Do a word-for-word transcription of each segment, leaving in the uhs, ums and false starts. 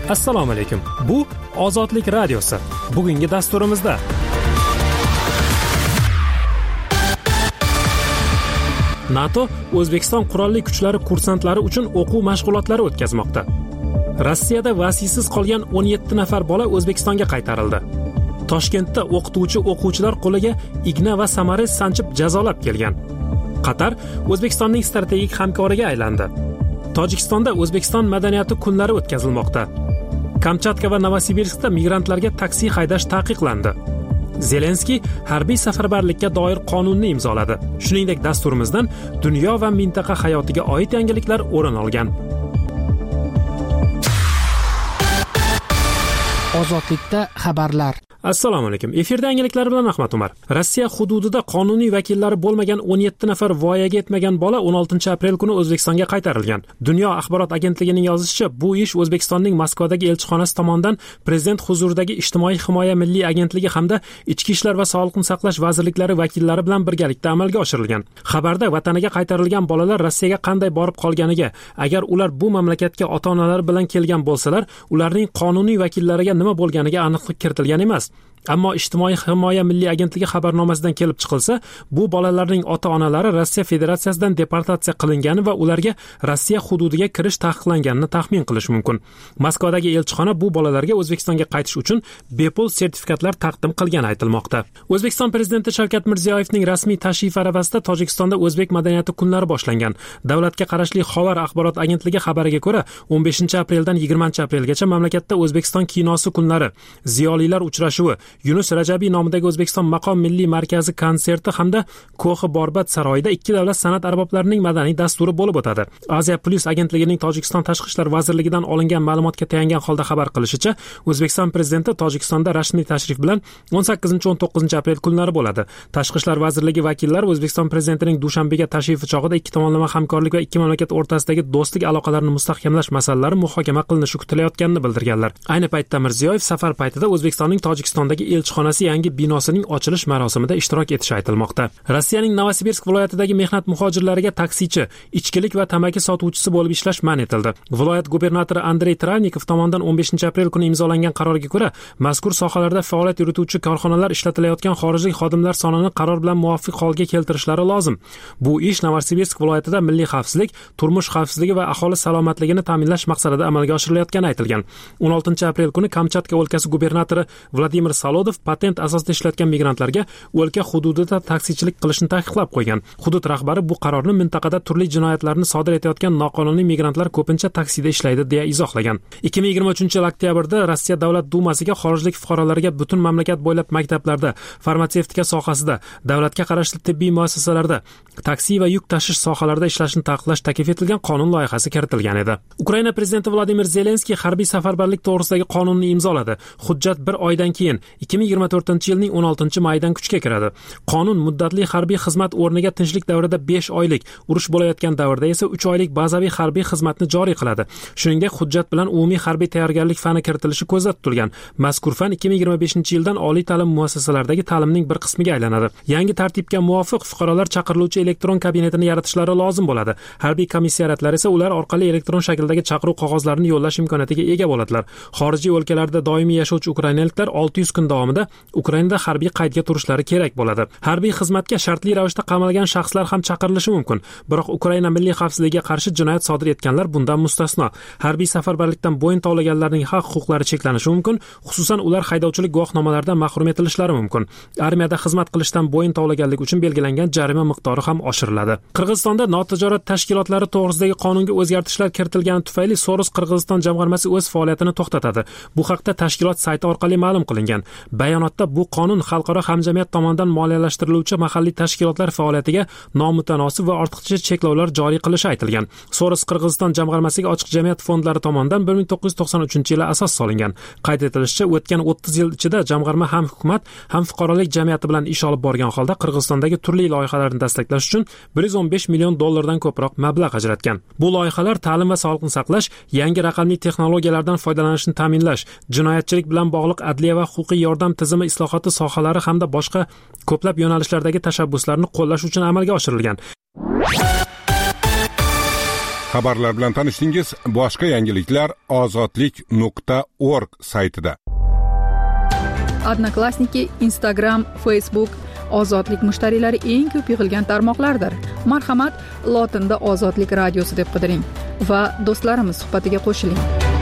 Assalomu alaykum. Bu Ozodlik radiosi. Bugungi dasturimizda NATO O'zbekiston qurolli kuchlari kursantlari uchun o'quv mashg'ulotlari o'tkazmoqda. Rossiyada vasiysiz qolgan o'n yetti nafar bola O'zbekistonga qaytarildi. Toshkentda o'qituvchi o'quvchilar qo'liga igna va samarez sanchib jazolab kelgan. Qatar O'zbekistonning strategik hamkoriga aylandi. Tojikistonda O'zbekiston madaniyati kunlari o'tkazilmoqda. Kamchatka va Novosibirskda migrantlarga taksi haydash taqiqlandi. Zelenskiy harbiy safarbarlikka doir qonunni imzoladi. Shuningdek, dasturimizdan dunyo va mintaqa hayotiga oid yangiliklar o'rin olgan. Ozodlikda xabarlar. Assalomu alaykum. Efirda yangiliklar bilan Ahmad Umar. Rossiya hududida qonuniy vakillari bo'lmagan o'n yetti nafar voyaga yetmagan bola o'n oltinchi aprel kuni O'zbekistonga qaytarilgan. Dunyo axborot agentligining yozishicha, bu ish O'zbekistonning Moskvadagi elchixonasi tomonidan prezident huzuridagi ijtimoiy himoya milliy agentligi hamda ichki ishlar va sog'liqni saqlash vazirliklari vakillari bilan birgalikda amalga oshirilgan. Xabarda vataniga qaytarilgan bolalar Rossiyaga qanday borib qolganiga, agar ular bu mamlakatga ota-onalari bilan kelgan bo'lsalar, ularning qonuniy vakillariga nima bo'lganiga aniqlik kiritilgan emas. Ammo ijtimoiy himoya milliy agentligi xabarnomasidan kelib chiqilsa, bu bolalarning ota-onalari Rossiya Federatsiyasidan deportatsiya qilingani va ularga Rossiya hududiga kirish taqiqlanganini taxmin qilish mumkin. Moskvadagi elchixona bu bolalarga O'zbekistonga qaytish uchun bepul sertifikatlar taqdim qilgani aytilmoqda. O'zbekiston prezidenti Shavkat Mirziyoyevning rasmiy tashrifi arafasida Tojikistonda o'zbek madaniyati kunlari boshlangan. Davlatga qarashli Xovar axborot agentligi xabariga ko'ra, o'n beshinchi apreldan yigirmanchi aprelgacha mamlakatda O'zbekiston kinosi kunlari, ziyolilar uchrashuvi, Yunus Rajabiy nomidagi O'zbekiston maqom milliy markazi konserti hamda Ko'xi Borbat saroyida ikki davlat san'at arboblarining madaniy dasturi bo'lib o'tadi. Asia Plus agentligining Tojikiston tashqi ishlar vazirligidan olingan ma'lumotga tayangan holda xabar qilishicha, O'zbekiston prezidenti Tojikistonda rasmiy tashrif bilan o'n sakkizinchi o'n to'qqizinchi aprel kunlari bo'ladi. Tashqi ishlar vazirligi vakillari O'zbekiston prezidentining Dushanbega tashrifi chog'ida ikki tomonlama hamkorlik va ikki mamlakat o'rtasidagi do'stlik aloqalarini mustahkamlash masalalari muhokama qilinishi kutilayotganini bildirganlar. Ayni paytda Mirziyoyev safar paytida O'zbekistonning Tojikistondagi elchixonasi yangi binosining ochilish marosimida ishtirok etishi aytilmoqda. Rossiyaning Novosibirsk viloyatidagi mehnat muhojirlariga taksichi, ichkilik va tamaki sotuvchisi bo'lib ishlash man etildi. Viloyat gubernatori Andrey Travnikov tomonidan o'n beshinchi aprel kuni imzolangan qarorga ko'ra, mazkur sohalarda faoliyat yurituvchi korxonalar ishlatilayotgan xorijlik xodimlar sonini qaror bilan muvofiq holga keltirishlari lozim. Bu ish Novosibirsk viloyatida milliy xavfsizlik, turmush xavfsizligi va aholi salomatligini ta'minlash maqsadida amalga oshirilayotgani aytilgan. o'n oltinchi aprel kuni Kamchatka o'lkasi gubernatori Vladimir Solodov patent asosida ishlatgan migrantlarga o'lka hududida taksichilik qilishni taqiqlab qo'ygan. Hudud rahbari bu qarorni mintaqada turli jinoyatlarni sodir etayotgan noqonuniy migrantlar ko'pincha taksida ishlaydi deya izohlagan. ikki ming yigirma uchinchi yil oktyabrda Rossiya Davlat dumasiga xorijlik fuqarolarga butun mamlakat bo'ylab maktablarda, farmatsevtika sohasida, davlatga qarashli tibbiy muassasalarda, taksi va yuk tashish sohalarida ishlashni taqiqlash taklif etilgan qonun loyihasi kiritilgan edi. Ukraina prezidenti Vladimir Zelenskiy harbiy safarbarlik to'g'risidagi qonunni imzoladi. Hujjat bir oydan keyin ikki ming yigirma to'rtinchi yilning o'n oltinchi mayidan kuchga kiradi. Qonun muddatli harbiy xizmat o'rniga tinchlik davrida besh oylik, urush bo'layotgan davrda esa uch oylik bazaviy harbiy xizmatni joriy qiladi. Shuningdek, hujjat bilan umumiy harbiy tayyorgarlik fani kiritilishi ko'zda tutilgan. Mazkur fan ikki ming yigirma beshinchi yildan oliy ta'lim muassasalaridagi ta'limning bir qismiga aylanadi. Yangi tartibga muvofiq fuqarolar chaqiriluvchi elektron kabinetini yaratishlari lozim bo'ladi. Harbiy komissariatlar esa ular orqali elektron shakldagi chaqiruv qog'ozlarini yo'llash imkoniyatiga ega bo'ladilar. Xorijiy o'lkalarda doimiy yashovchi ukrainaliklar olti yuz kun davomida Ukrainada harbiy qaydga turishlari kerak bo'ladi. Harbiy xizmatga shartli ravishda qamalgan shaxslar ham chaqirilishi mumkin. Biroq Ukraina milliy xavfsizligiga qarshi jinoyat sodir etganlar bundan mustasno. Harbiy safarbarlikdan bo'yin tovlaganlarning haq-huquqlari cheklanishi mumkin, xususan ular haydovchilik guvohnomalaridan mahrum etilishlari mumkin. Armiyada xizmat qilishdan bo'yin tovlaganlik uchun belgilangan jarima miqdori ham oshiriladi. Qirg'izistonda notijorat tashkilotlari to'g'risidagi qonunga o'zgartishlar kiritilgani tufayli Soros Qirg'iziston jamg'armasi o'z faoliyatini to'xtatadi. Bu haqda tashkilot sayti orqali ma'lum qilingan. Bayonotda bu qonun xalqaro hamjamiyat tomonidan moliyalashtiriluvchi mahalliy tashkilotlar faoliyatiga nomutanosib va ortiqcha cheklovlar joriy qilishi aytilgan. Soros Qirg'iziston jamg'armasiga ochiq jamiyat fondlari tomonidan bir ming to'qqiz yuz to'qson uchinchi yili asos solingan. Qayd etilishicha, o'tgan o'ttiz yil ichida jamg'arma ham hukumat, ham fuqarolik jamiyati bilan ish olib borgan holda Qirg'izistondagi turli loyihalarni dasturlash uchun bir yuz o'n besh million dollardan ko'proq mablag' ajratgan. Bu loyihalar ta'lim va sog'liqni saqlash, yangi raqamli texnologiyalardan foydalanishni ta'minlash, jinoyatchilik bilan bog'liq adliya va huquqiy yordam tizimi islohoti sohalari hamda boshqa ko'plab yo'nalishlardagi tashabbuslarni qo'llash uchun amalga oshirilgan. Xabarlar bilan tanishdingiz. Boshqa yangiliklar ozodlik nuqta org saytida. Odnoklassniki, Instagram, Facebook ozodlik mushtariylari eng ko'p yig'ilgan tarmoqlardir. Marhamat, lotinda Ozodlik radiosi deb qidiring va do'stlarimiz suhbatiga qo'shiling.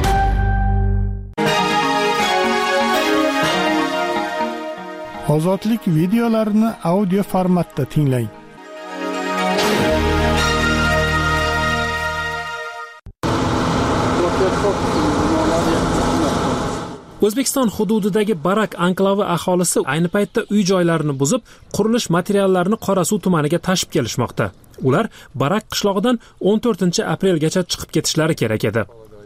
Ozodlik videolarini audio formatda tinglang. O'zbekiston hududidagi Barak anklavi aholisi ayni paytda uy-joylarini buzib, qurilish materiallarini Qorasuv tumaniga tashib kelishmoqda. Ular Barak qishlog'idan o'n to'rtinchi aprelgacha chiqib ketishlari kerak edi.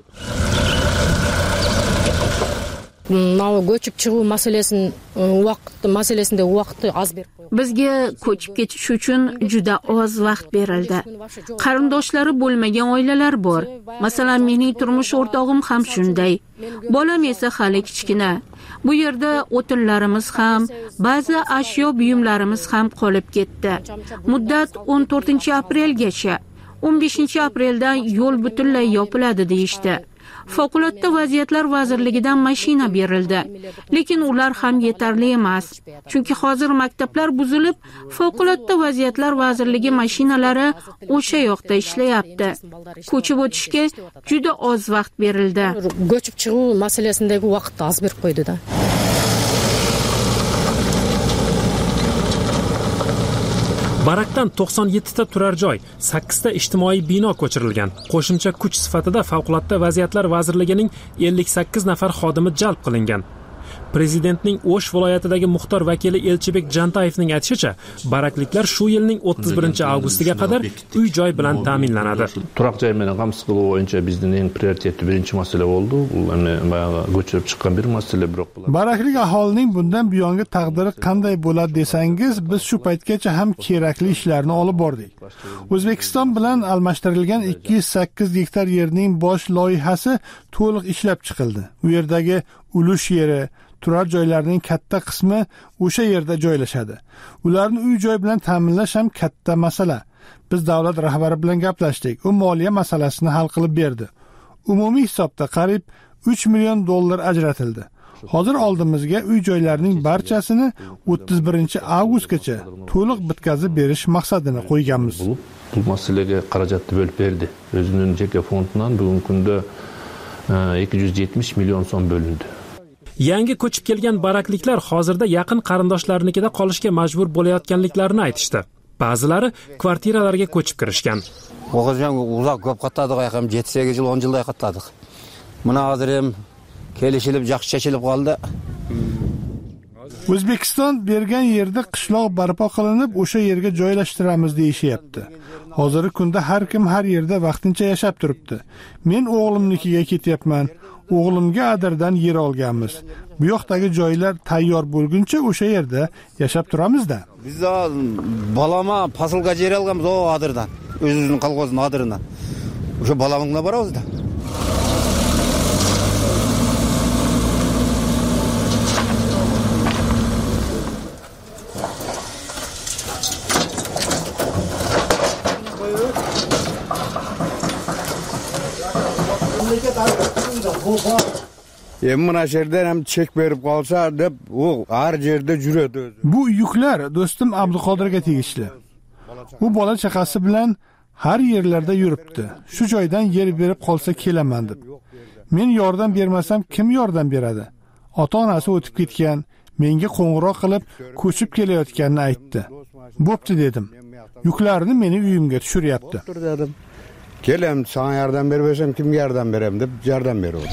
Mana ko'chib chiqib masalasini vaqt masalasida vaqtni oz berib qo'ydi. Bizga ko'chib ketish uchun juda oz vaqt berildi. Qarindoshlari bo'lmagan oilalar bor. Masalan, mening turmush o'rtog'im ham shunday. Bolam esa hali kichkina. Bu yerda o'tinlarimiz ham, ba'zi ashyo buyumlarimiz ham qolib ketdi. Muddat o'n to'rtinchi aprelgacha. o'n beshinchi apreldan yo'l butunlay yopiladi deyishdi. Favqulodda vaziyatlar vazirligidan mashina berildi, lekin ular ham yetarli emas. Chunki hozir maktablar buzilib, favqulodda vaziyatlar vazirligi mashinalari o'sha yoqda ishlayapti. Ko'chib o'tishga juda oz vaqt berildi. Ko'chib chiqib masalasidagi vaqtni oz berib qo'ydi-da. Barakdan to'qson yettita turar joy, sakkizta ijtimoiy bino ko'chirilgan. Qo'shimcha kuch sifatida Favqulodda vaziyatlar vazirligining ellik sakkiz nafar xodimi jalb qilingan. Prezidentning O'sh viloyatidagi muxtor vakili Elchibek Jantayevning aytishicha, barakliklar shu yilning o'ttiz birinchi avgustiga qadar uy-joy bilan ta'minlanadi. Turoq joy bilan qamsiz qilib bo'yicha bizning eng prioritetli birinchi masala bo'ldi. Bu mana ko'chirib chiqqan bir masala biroq bo'ladi. Baraklik aholining bundan buyongi taqdiri qanday bo'ladi desangiz, biz shu paytgacha ham kerakli ishlarni olib bordik. O'zbekiston bilan almashtirilgan ikki yuz sakkiz gektar yerning bosh loyihasi to'liq ishlab chiqildi. U yerdagi ulush yeri, turar joylarning katta qismi o'sha yerda joylashadi. Ularni uy-joy bilan ta'minlash ham katta masala. Biz davlat rahbari bilan gaplashdik. U moliya masalasini hal qilib berdi. Umumiy hisobda qariyb uch million dollar ajratildi. Hozir oldimizga uy-joylarning barchasini o'ttiz birinchi avgustgacha to'liq bitkazib berish maqsadini qo'yganmiz. Bu masalaga xarajatni bo'lib berdi. O'zining jeka fondidan bugungi kunda ikki yuz yetmish million so'm bo'lindi. Yangi ko'chib kelgan barakliklar hozirda yaqin qarindoshlarinikida qolishga majbur bo'layotganliklarini aytishdi. Ba'zilari kvartiralarga ko'chib kirishgan. O'g'iljon uzoq ko'p qatladik, ham yetti sakkiz yil o'n yilday qatladik. Mana hozir ham kelishilib, yaxshi chechilib qoldi. O'zbekiston bergan yerda qishloq barpo qilinib, o'sha yerga joylashtiramiz deyishyapti. Hozirgi kunda har kim har yerda vaqtincha yashab turibdi. Men o'g'limnikiga ketyapman. O'g'limga Adirdan yer olganmiz. Bu yoqdagi joylar tayyor bo'lguncha o'sha yerda yashab turamiz-da. Biz balama pasilga yer olganmiz o Adirdan. O'zimizning qalqozning Adirdan. O'sha balamingga boramiz-da. Emma yerden hem çek verip kalsa deb o her yerde juradi. Bu yuklar do'stim Abduqodirga tegishli. U bola chaqasi bilan har yerlarda yuribdi. Shu joydan yer berib qolsa kelaman deb. Men yordam bermasam kim yordam beradi? Ota-onasi o'tib ketgan, menga qo'ng'iroq qilib ko'chib kelayotganini aytdi. Bo'pti dedim. Yuklarni meni uyimga tushiryapti. Kelem sana yardım bermesem kim yardım berem deb yardım beruvdi.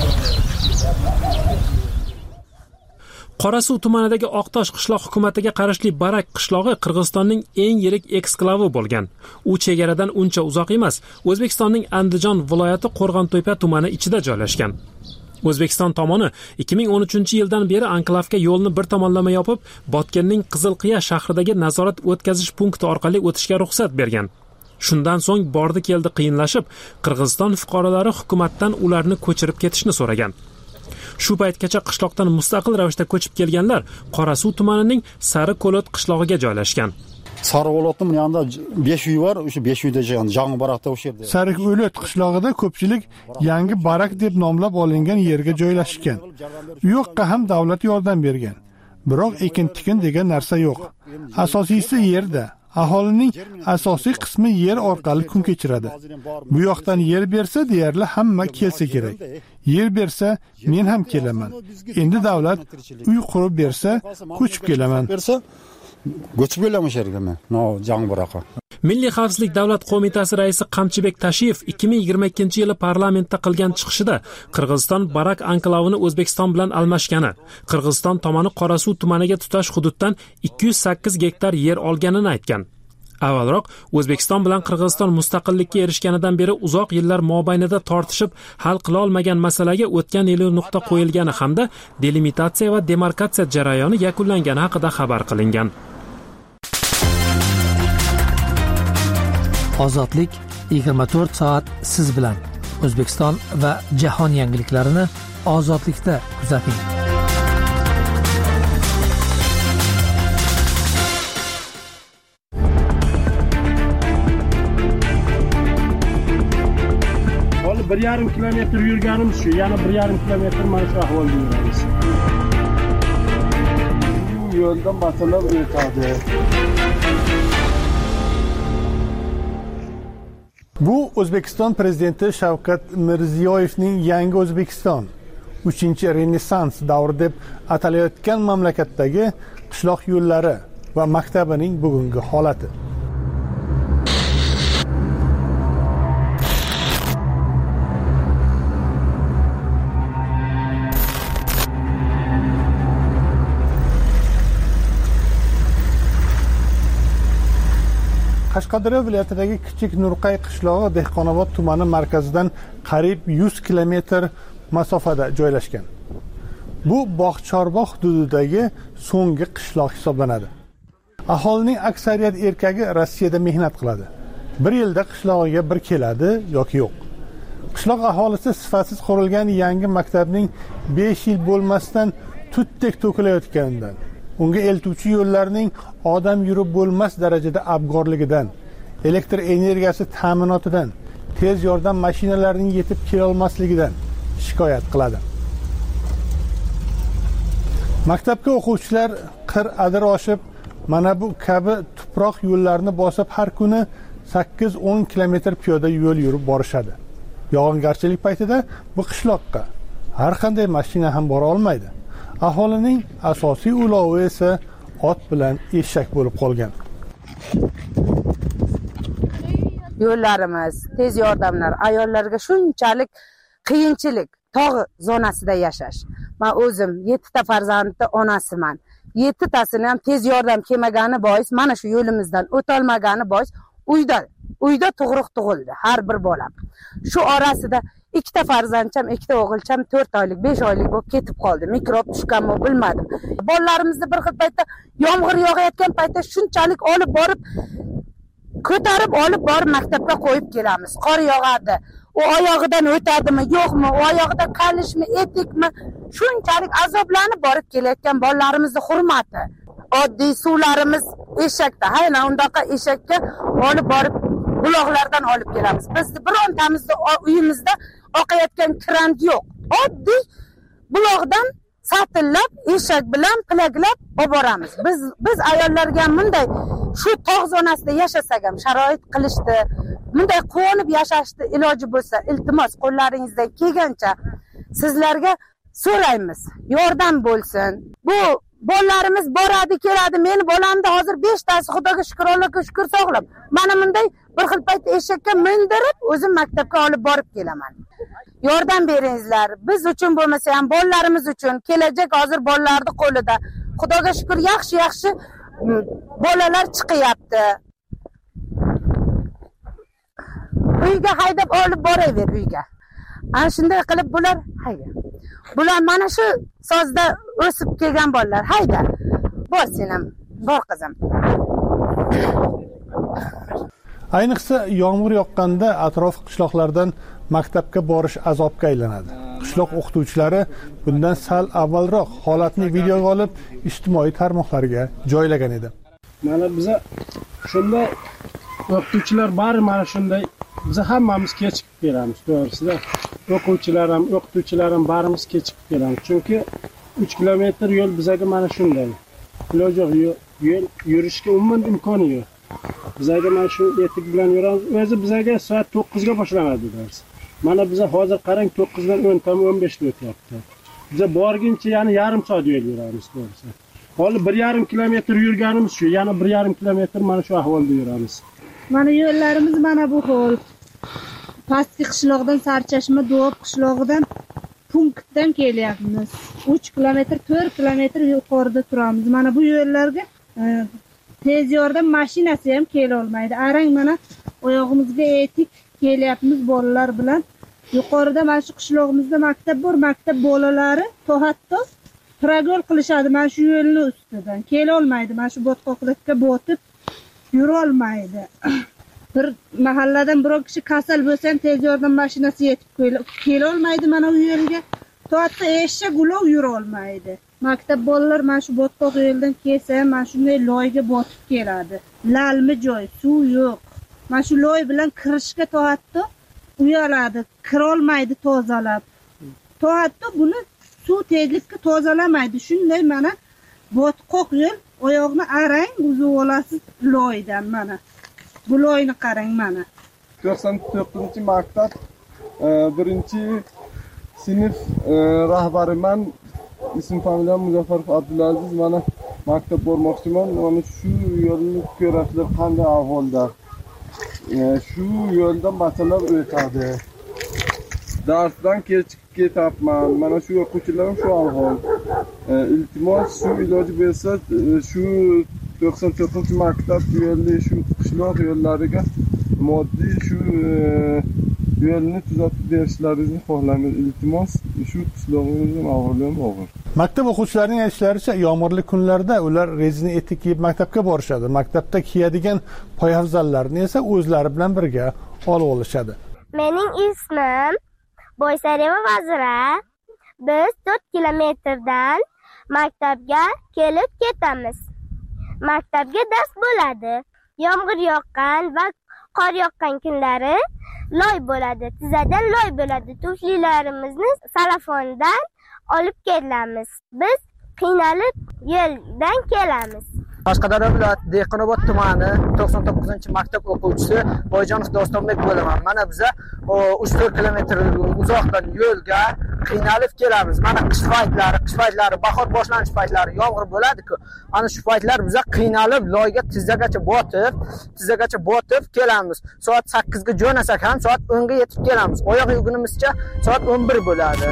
Qorasuv tumanidagi Oqtosh qishloq hukumatiga qarashli Barak qishlog'i Qirg'izistonning eng yirik eksklavi bo'lgan. U chegaradan uncha uzoq emas, O'zbekistonning Andijon viloyati Qo'rg'ontepa tumani ichida joylashgan. O'zbekiston tomoni ikki ming o'n uchinchi yildan beri anklavga yo'lni bir tomonlama yopib, Botkenning Qizilqiya shahridagi nazorat o'tkazish punkti orqali o'tishga ruxsat bergan. Shundan so'ng bordi keldi qiyinlashib, Qirg'iziston fuqarolari hukumatdan ularni ko'chirib ketishni so'ragan. Shu paytgacha qishloqdan mustaqil ravishda ko'chib kelganlar Qorasuv tumanining Sariqo'lat qishlog'iga joylashgan. Sarıo'lotning yanında besh uy bor, o'sha besh uyda yangi barakda o'sha yerda. Sariqo'lat qishlog'ida ko'pchilik yangi barak deb nomlab olingan yerga joylashgan. U yoqqa ham davlat yordam bergan. Biroq ekin-tikin degan narsa yo'q. Asosiysi yerda. Aholining asosiy qismi yer orqali kun kechiradi. Bu yoqdan yer bersa, deyarli hamma kelsa kerak. Yer bersa, men ham kelaman. Endi davlat uy qurib bersa, ko'chib kelaman. Ko'chib kelaman sherga men. No, jang baraqa. Milliy xavfsizlik davlat qo'mitasi raisi Qamchibek Tashiyev ikki ming yigirma ikkinchi yili parlamentda qilgan chiqishida Qirg'iziston Barak anklavini O'zbekiston bilan almashgani, Qirg'iziston tomoni Qorasuv tumaniga tutash hududdan ikki yuz sakkiz gektar yer olganini aytgan. Avvalroq O'zbekiston bilan Qirg'iziston mustaqillikka erishganidan beri uzoq yillar mobaynida tortishib hal qila olmagan masalaga o'tgan yili nuqta qo'yilgani hamda delimitatsiya va demarkatsiya jarayoni yakunlangani haqida xabar qilingan. Ozodlik yigirma to'rt soat siz bilan. O'zbekiston va jahon yangiliklarini ozodlikda kuzating. Hali bir yarim kilometr yurganimiz shu, yana bir yarim kilometr mana shu ahvolda yuramiz. Bu yo'ldan masalan o'tadi. Bu O'zbekiston prezidenti Shavkat Mirziyoyevning yangi O'zbekiston uchinchi Renessans davri deb atalayotgan mamlakatdagi qishloq yo'llari va maktabining bugungi holati. Qashqadaryo viloyatidagi kichik Nurqay qishlog'i Dehqonobod tumani markazidan qariyb yuz kilometr masofada joylashgan. Bu Bog'chorbog' hududidagi so'nggi qishloq hisoblanadi. Aholining aksariyat erkagi Rossiyada mehnat qiladi. Bir yilda qishlog'iga bir keladi yoki yo'q. Qishloq aholisi sifatsiz qurilgan yangi maktabning besh yil bo'lmasdan tutdek to'kilayotganidan, unga eltuvchi yo'llarning odam yurib bo'lmas darajada abgorligidan, elektr energiyasi ta'minotidan, tez yordam mashinalarining yetib kela olmasligidan shikoyat qiladi. Maktabga o'quvchilar qir adir oshib, mana bu kabi tuproq yo'llarni bosib har kuni sakkiz o'n kilometr piyoda yo'l yurib borishadi. Yog'ingarchilik paytida bu qishloqqa har qanday mashina ham bora olmaydi. Aholining asosiy ulovi esa ot bilan eshak bo'lib qolgan. Yo'llarimiz, tez yordamlar ayollarga shunchalik qiyinchilik, tog' zonasida yashash. Men o'zim yettita farzandning onasiman. yettittasini ham tez yordam kelmagani bois, mana shu yo'limizdan o'tolmagani bois uyda, uyda tug'ruq tug'ildi har bir bolam. Shu orasida ikkita farzandcham, ikkita o'g'ilcham to'rt oylik, besh oylik bo'lib ketib qoldi. Mikrob tushganmi bilmadim. Bolalarimizni bir xil paytda yomg'ir yog'ayotgan paytda shunchalik olib borib, ko'tarib olib borib maktabga qo'yib kelamiz. Qor yog'adi. U oyog'idan o'tadimi, yo'qmi, u oyog'ida qalishmi, etikmi, shunchalik azoblanib borib kelayotgan bolalarimizni hurmati. Oddiy suvlarimiz eshakda, hayna undaqa eshakka olib borib buloqlardan olib kelamiz. Biz birontamizni uyimizda oqayotgan kran yo'q. Oddiy buloqdan satillab, eshak bilan pilaglab olib boramiz. Biz biz ayollarga bunday shu tog' zonasida yashasak ham sharoit qilishdi. Bunday quvonib yashashni iloji bo'lsa, iltimos qo'llaringizdan kelgancha sizlarga so'raymiz. Yordam bo'lsin. Bu bolalarimiz boradi, keladi. Meni bolamda hozir beshtasi xudoga shukr, Allohga shukr sog'lom. Mana bunday bir xil payt eshakka mindirib, o'zim maktabga olib borib kelaman. Yordam beringizlar. Biz uchun bo'lmasa ham bolalarimiz uchun. Kelajak hozir bolalarning qo'lida. Xudoga shukr, yaxshi-yaxshi bolalar chiqyapti. Uyga haydab olib boraver uyga. Ana shunday qilib bular hayda. Bular mana shu sozda o'sib kelgan bolalar. Hayda. Bor senam, bor qizim. Ayniqsa yomg'ir yoqqanda atrof qishloqlardan maktabga borish azobga aylanadi. Qishloq o'qituvchilari bundan sal avvalroq holatni videoga olib ijtimoiy tarmoqlarga joylagan edi. Mana biza shunday o'qituvchilar bari mana shunday biz hammamiz kechikib beramiz, to'g'risida. O'quvchilar ham, o'qituvchilar ham barimiz kechikib beramiz. Chunki uch kilometr yo'l bizaga mana shunday. Iloji yo'q, yo'l yurishga umuman imkoni yo'q. Bizaga mana shu etik bilan yuramiz. O'zi bizaga soat to'qqiz ga boshlanadi dars. Mana biza hozir qarang to'qqiz dan o'n tam o'n besh ga o'tyapti. Biza borguncha yana yarim soat yo'l yuramiz, to'g'risi. Hali bir yarim kilometr yurganimiz shu, yana bir yarim kilometr mana shu ahvolda yuramiz. Mana yo'llarimiz mana bu xil. Pastki qishloqdan Sarchashma Do'b qishlog'idan punktdan kelyapmiz. uch kilometr, to'rt kilometr yuqorida turamiz. Mana bu yo'llarga e, tez yordam mashinasi ham kela olmaydi. Arang mana oyog'imizga etik kelyapmiz bolalar bilan. Yuqorida mana shu qishlog'imizda maktab bor, maktab bolalari to hatto pragol qilishadi mana shu yo'lni ustidan. Kela olmaydi, mana shu botqoqlikka botib yura olmaydi. Bir mahalladan biror kishi kasal bo'lsa ham tez yordam mashinasi yetib kela olmaydi mana bu yo'lga. To hatto eshak ulov yura olmaydi. Maktab bolalar mana shu botqoq yo'ldan kelsa ham mana shunday loyga botib keladi. Lalmi joy, suv yo'q. Mana shu loy bilan kirishga to hatto uyaladi, kira olmaydi tozalab. To hatto buni suv tezlikka tozalamaydi. Shunday mana botqoq yo'l, oyoqni arang uzib olasiz loydan mana. Bu loyni qarang mana. to'qson to'qqizinchi maktab birinchi sinf rahbariman. Ism familiyam Muzaffarov Abdulaziz. Mana maktab bormoqchiman. Mana shu yo'lni ko'rasizlar qanday ahvolda. Shu yo'ldan bachchalar o'tadi. Darsdan kechikib ketyapman. Mana shu o'quvchilarim shu ahvol. Iltimos shu iloji bo'lsa shu to'qson to'qqizinchi maktab yo'lli shu qishloq yo'llariga moddiy shu yo'lni tuzatib berishlaringizni xohlaymiz. Iltimos shu qishlog'imizning ahvoli ham og'ir. Maktab o'quvchilarining aytishlaricha, yomg'irli kunlarda ular rezina etik kiyib maktabga borishadi. Maktabda kiyadigan poyafzallarni esa o'zlari bilan birga olib olishadi. Mening ismim Boysareva Vazira. Biz to'rt kilometrdan maktabga kelib ketamiz. Maktabga dars bo'ladi. Yomg'ir yoqqan va qor yoqqan kunlari loy bo'ladi. Tizadan loy bo'ladi. Tuflilarimizni salafondan olib kelamiz. Biz qiynalib yo'ldan kelamiz. Qashqadaryo viloyati Dehqonobod tumani to'qson to'qqizinchi maktab o'quvchisi Boyjonov Dostonbek bo'laman. Mana biza uch to'rt kilometr uzoqdan yo'lga qiynalib kelamiz. Mana qish paytlari, qish paytlari, bahor boshlanish paytlari yomg'ir bo'ladi-ku. Ana shu paytlar biza qiynalib loyga tizzagacha botib, tizzagacha botib kelamiz. Soat sakkiz ga jo'nasak ham soat o'n ga yetib kelamiz. Oyoq yugunimizcha soat o'n bir bo'ladi.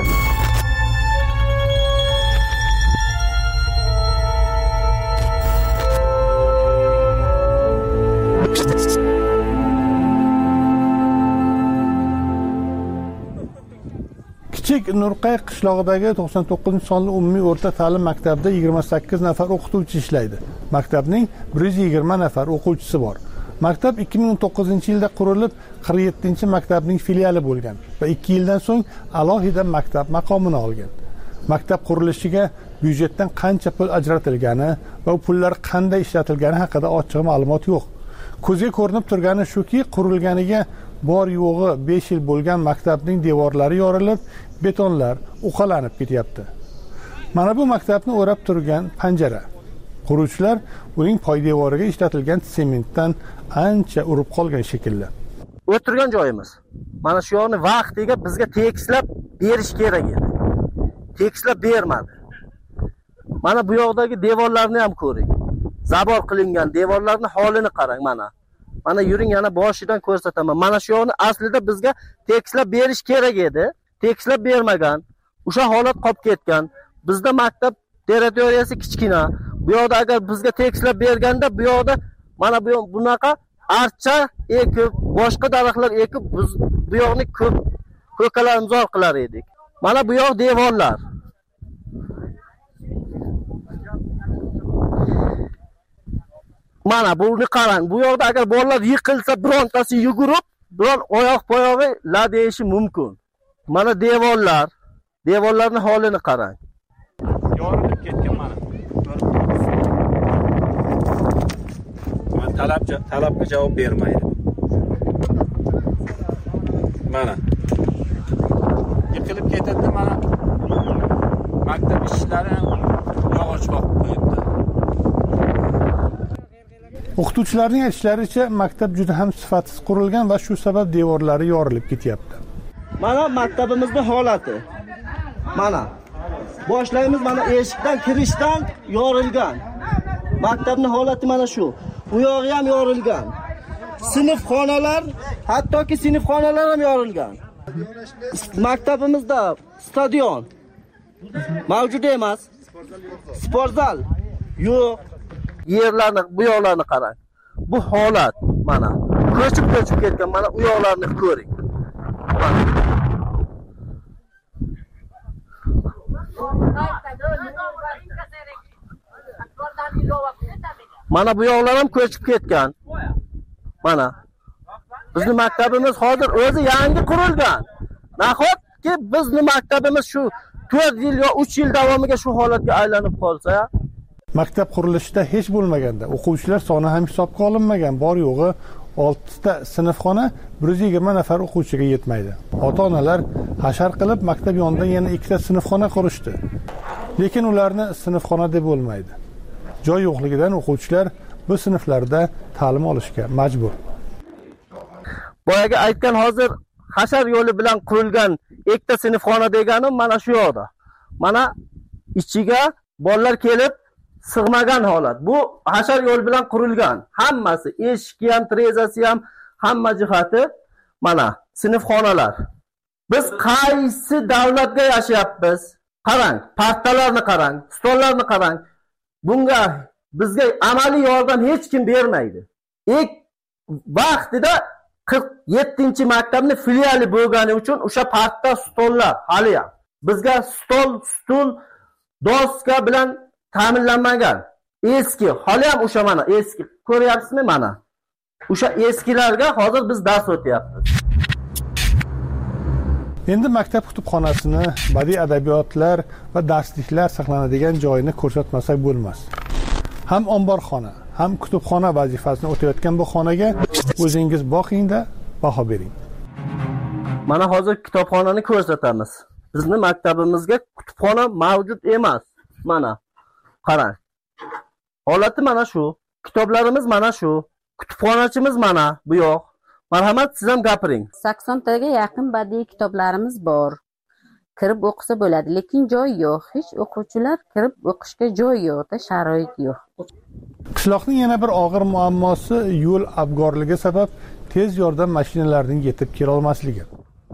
Kichik Nurqay qishlog'idagi to'qson to'qqizinchi sonli umumiy o'rta ta'lim maktabida yigirma sakkiz nafar o'qituvchi ishlaydi. Maktabning bir yuz yigirma nafar o'quvchisi bor. Maktab ikki ming o'n to'qqizinchi yilda qurilib, qirq yettinchi maktabning filiali bo'lgan va ikki yildan so'ng alohida maktab maqomini olgan. Maktab qurilishiga byudjetdan qancha pul ajratilgani va u pullar qanday ishlatilgani haqida ochiq ma'lumot yo'q. Ko'zga ko'rinib turgani shuki, qurilganiga bor yo'g'i besh yil bo'lgan maktabning devorlari yorilib, betonlar uqalanib ketyapti. Mana bu maktabni o'rab turgan panjara. Quruvchilar uning poydevoriga ishlatilgan sementdan ancha urib qolgan shekilli. O'tirgan joyimiz. Mana shu yo'lni vaqtiga bizga tekislab berish kerak edi. Tekislab bermadi. Mana bu yoqdagi devorlarni ham ko'ring. Zabor qilingan devorlarning holini qarang mana. Mana yuring yana boshidan ko'rsataman. Mana shu yo'lni aslida bizga tekislab berish kerak edi. Tekislab bermagan. O'sha holat qolib ketgan. Bizda maktab territoriyasi kichkina. Bu yoqda agar bizga tekislab berganda bu yoqda mana bu bunaqa archa ekib, boshqa daraxtlar ekib biz bu yoqni ko'p ko'kalamzor qilar edik. Mana bu yoq devorlar. Mana buni qarang. Bu yoqda agar bolalar yiqilsa, birontasi yugurib, biron oyoq poyog'i la deyishi mumkin. Mana devorlar, devorlarning holini qarang. Yorilib ketgan mana. talab talabga javob bermaydi. Mana yiqilib ketadi, mana maktab ishlari yog'och boqib qo'yibdi. O'qituvchilarning aytishlaricha, maktab juda ham sifatsiz qurilgan va shu sabab devorlari yorilib ketyapti. Mana maktabimizning holati. Mana boshlaymiz, mana eshikdan kirishdan yorilgan. Maktabning holati mana shu. Bu yog'i ham yorilgan. Sinfxonalar, hattoki sinfxonalar ham yorilgan. Maktabimizda stadion mavjud emas. Sport zal yo'q. Yerlarni, bu yoqlarni qarang. Bu holat mana ko'chib-ko'chib ketgan. Mana u yoqlarni ko'ring. Mana bu yoqlar ham ko'chib ketgan. Mana bizning maktabimiz hozir o'zi yangi qurilgan. Nahotki bizning maktabimiz shu to'rt yil yo uch yil davomiga shu holatga aylanib qolsa, maktab qurilishida hech bo'lmaganda o'quvchilar soni ham hisobga olinmagan, bor yo'g'i olti ta sinfxona bir yuz yigirma nafar o'quvchiga yetmaydi. Ota-onalar hashar qilib maktab yonidan yana ikkita sinfxona qurishdi. Lekin ularni sinfxona deb bo'lmaydi. Joy yo'qligidan o'quvchilar bu sinflarda ta'lim olishga majbur. Boyaga aytgan hozir hashar yo'li bilan qurilgan ikkita sinfxona deganim mana shu yoqda. Mana ichiga bolalar kelib sig'magan holat. Bu hashar yo'l bilan qurilgan. Hammasi, eshigi ham, trezasi ham, hamma jihati mana sinfxonalar. Biz qaysi davlatga yashayapmiz? Qarang, partalarni qarang, stollarni qarang. Bunga bizga amaliy yordam hech kim bermaydi. İlk vaqtida qirq yettinchi maktabning filiali bo'lgani uchun o'sha parta, stollar hali ham bizga stol, stul, doska bilan ta'minlanmagan. Eski, hali ham o'sha mana eski. Ko'ryapsizmi mana? O'sha eskilarga hozir biz dars o'tyapmiz. Endi maktab kutubxonasini, badiiy adabiyotlar va darsliklar saqlanadigan joyini ko'rsatmasak bo'lmas. Ham omborxona, ham kutubxona vazifasini o'tayotgan bu xonaga o'zingiz boqing-da, baho bering. Mana hozir kitobxonani ko'rsatamiz. Bizning maktabimizga kutubxona mavjud emas. Mana qarang. Holati mana shu. Kitoblarimiz mana shu. Kutubxonachimiz mana bu yoq. Marhamat, siz ham gapiring. sakson taga yaqin badiiy kitoblarimiz bor. Kirib o'qisa bo'ladi, lekin joy yo'q. Hech o'quvchilar kirib o'qishga joy yo'q, sharoit yo'q. Qishloqning yana bir og'ir muammosi yo'l abgorligi sabab tez yordam mashinalarining yetib kela olmasligi.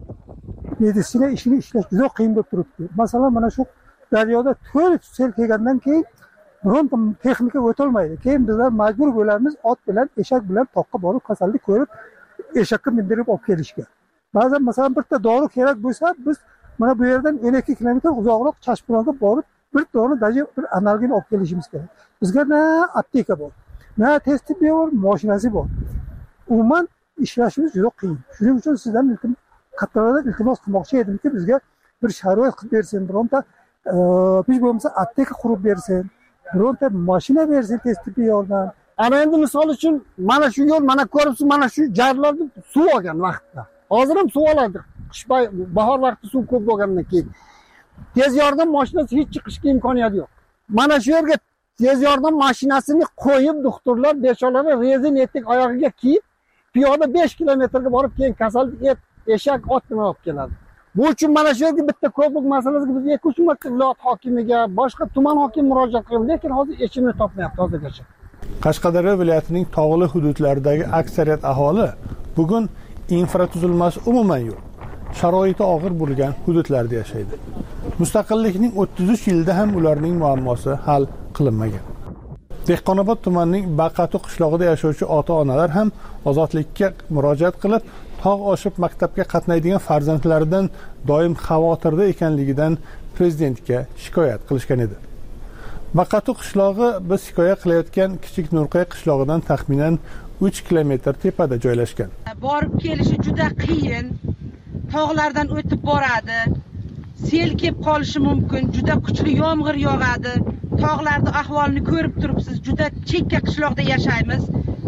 Meditsina ishini ishlash juda qiyin bo'lib turibdi. Masalan, mana shu daryoda to'rt sel kelgandan keyin bironta texnika o'tolmaydi. Keyin bizlar majbur bo'lamiz ot bilan, eshak bilan toqqa borib kasallik ko'rib, eshakka mindirib olib kelishga. Ba'zan masalan bitta dori kerak bo'lsa, biz mana bu yerdan o'n ikki kilometr uzoqroq Chashbironga borib, bir dori daji bir analgin olib kelishimiz kerak. Bizga na apteka bor, na tez tibbiy bor, mashinasi bor. Umuman ishlashimiz juda qiyin. Shuning uchun sizdan qattiqroq iltimos qilmoqchi edimki, bizga bir sharoit qilib bersin, bironta hech bo'lmasa apteka qurib bersin, bironta mashina bersin tez tibbiy yordam. Ana endi misol uchun mana shu yo'l, mana ko'ribsiz, mana shu jarlarni suv olgan vaqtda. Hozir ham suv oladi. Qish bahor vaqti suv ko'p bo'lgandan keyin tez yordam mashinasi hech chiqishga imkoniyati yo'q. Mana shu yerga tez yordam mashinasini qo'yib, doktorlar beshalari rezin etik oyog'iga kiyib, piyoda besh kilometrga borib keyin kasallik et, eshak, ot bilan olib keladi. Bu uchun mana shu yerga bitta ko'prik masalasiga biz ikki uch marta viloyat hokimiga, boshqa tuman hokim murojaat qildik, lekin hozir yechimini topmayapti hozirgacha. Qashqadaryo viloyatining tog'li hududlaridagi aksariyat aholi bugun infratuzilmasi umuman yo'q. Sharoiti og'ir bo'lgan hududlarda yashaydi. Mustaqillikning o'ttiz uch yilda ham ularning muammosi hal qilinmagan. Dehqonobod tumanining Baqatu qishlog'ida yashovchi ota-onalar ham ozodlikka murojaat qilib, tog' oshib maktabga qatnaydigan farzandlaridan doim xavotirda ekanligidan prezidentga shikoyat qilishgan edi. Baqatu qishlog'i biz hikoya qilayotgan Kichik Nurqay qishlog'idan taxminan uch kilometr tepada joylashgan. Borib kelishi juda qiyin. Tog'lardan o'tib boradi. Sel kelib qolishi mumkin. Juda kuchli yomg'ir yog'adi. Tog'larning ahvolini ko'rib turibsiz. Juda chekka qishloqda yashaymiz.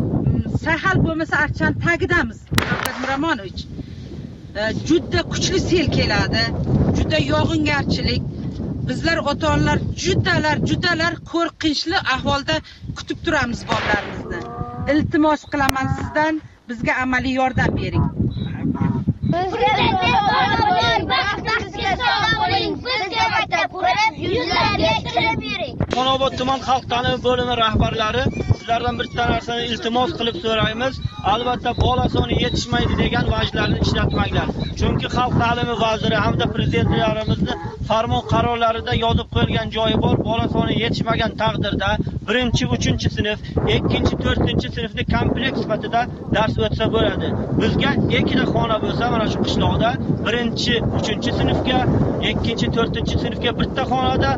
sahal bo'lmasa archan tagidamiz. Shavkat Miromonovich juda kuchli sel keladi, juda yog'ingarchilik. Bizlar ota-onalar judalar, judalar qo'rqinchli ahvolda kutib turamiz bolalarimizni. Iltimos qilaman sizdan, bizga amaliy yordam bering. Bizga bor, baxtingizga sog' bo'ling. Bizga maktab qurib, yuzlarga kirib yuring. Xonobod tuman xalq ta'limi bo'limi rahbarlari sizlardan bir narsani iltimos qilib so'raymiz. Albatta bola soni yetishmaydi degan vajlarni ishlatmanglar. Chunki xalq ta'limi vaziri hamda prezidentlarimizni farmon qarorlarida yozib qo'yilgan joyi bor. Bola soni yetishmagan taqdirda birinchi, uchinchi sinf, ikkinchi, to'rtinchi sinfni komplekt sifatida dars o'tsa bo'ladi. Bizga ikkita xona bo'lsa, mana shu qishloqda birinchi, uchinchi sinfga, ikkinchi, to'rtinchi sinfga bitta xonada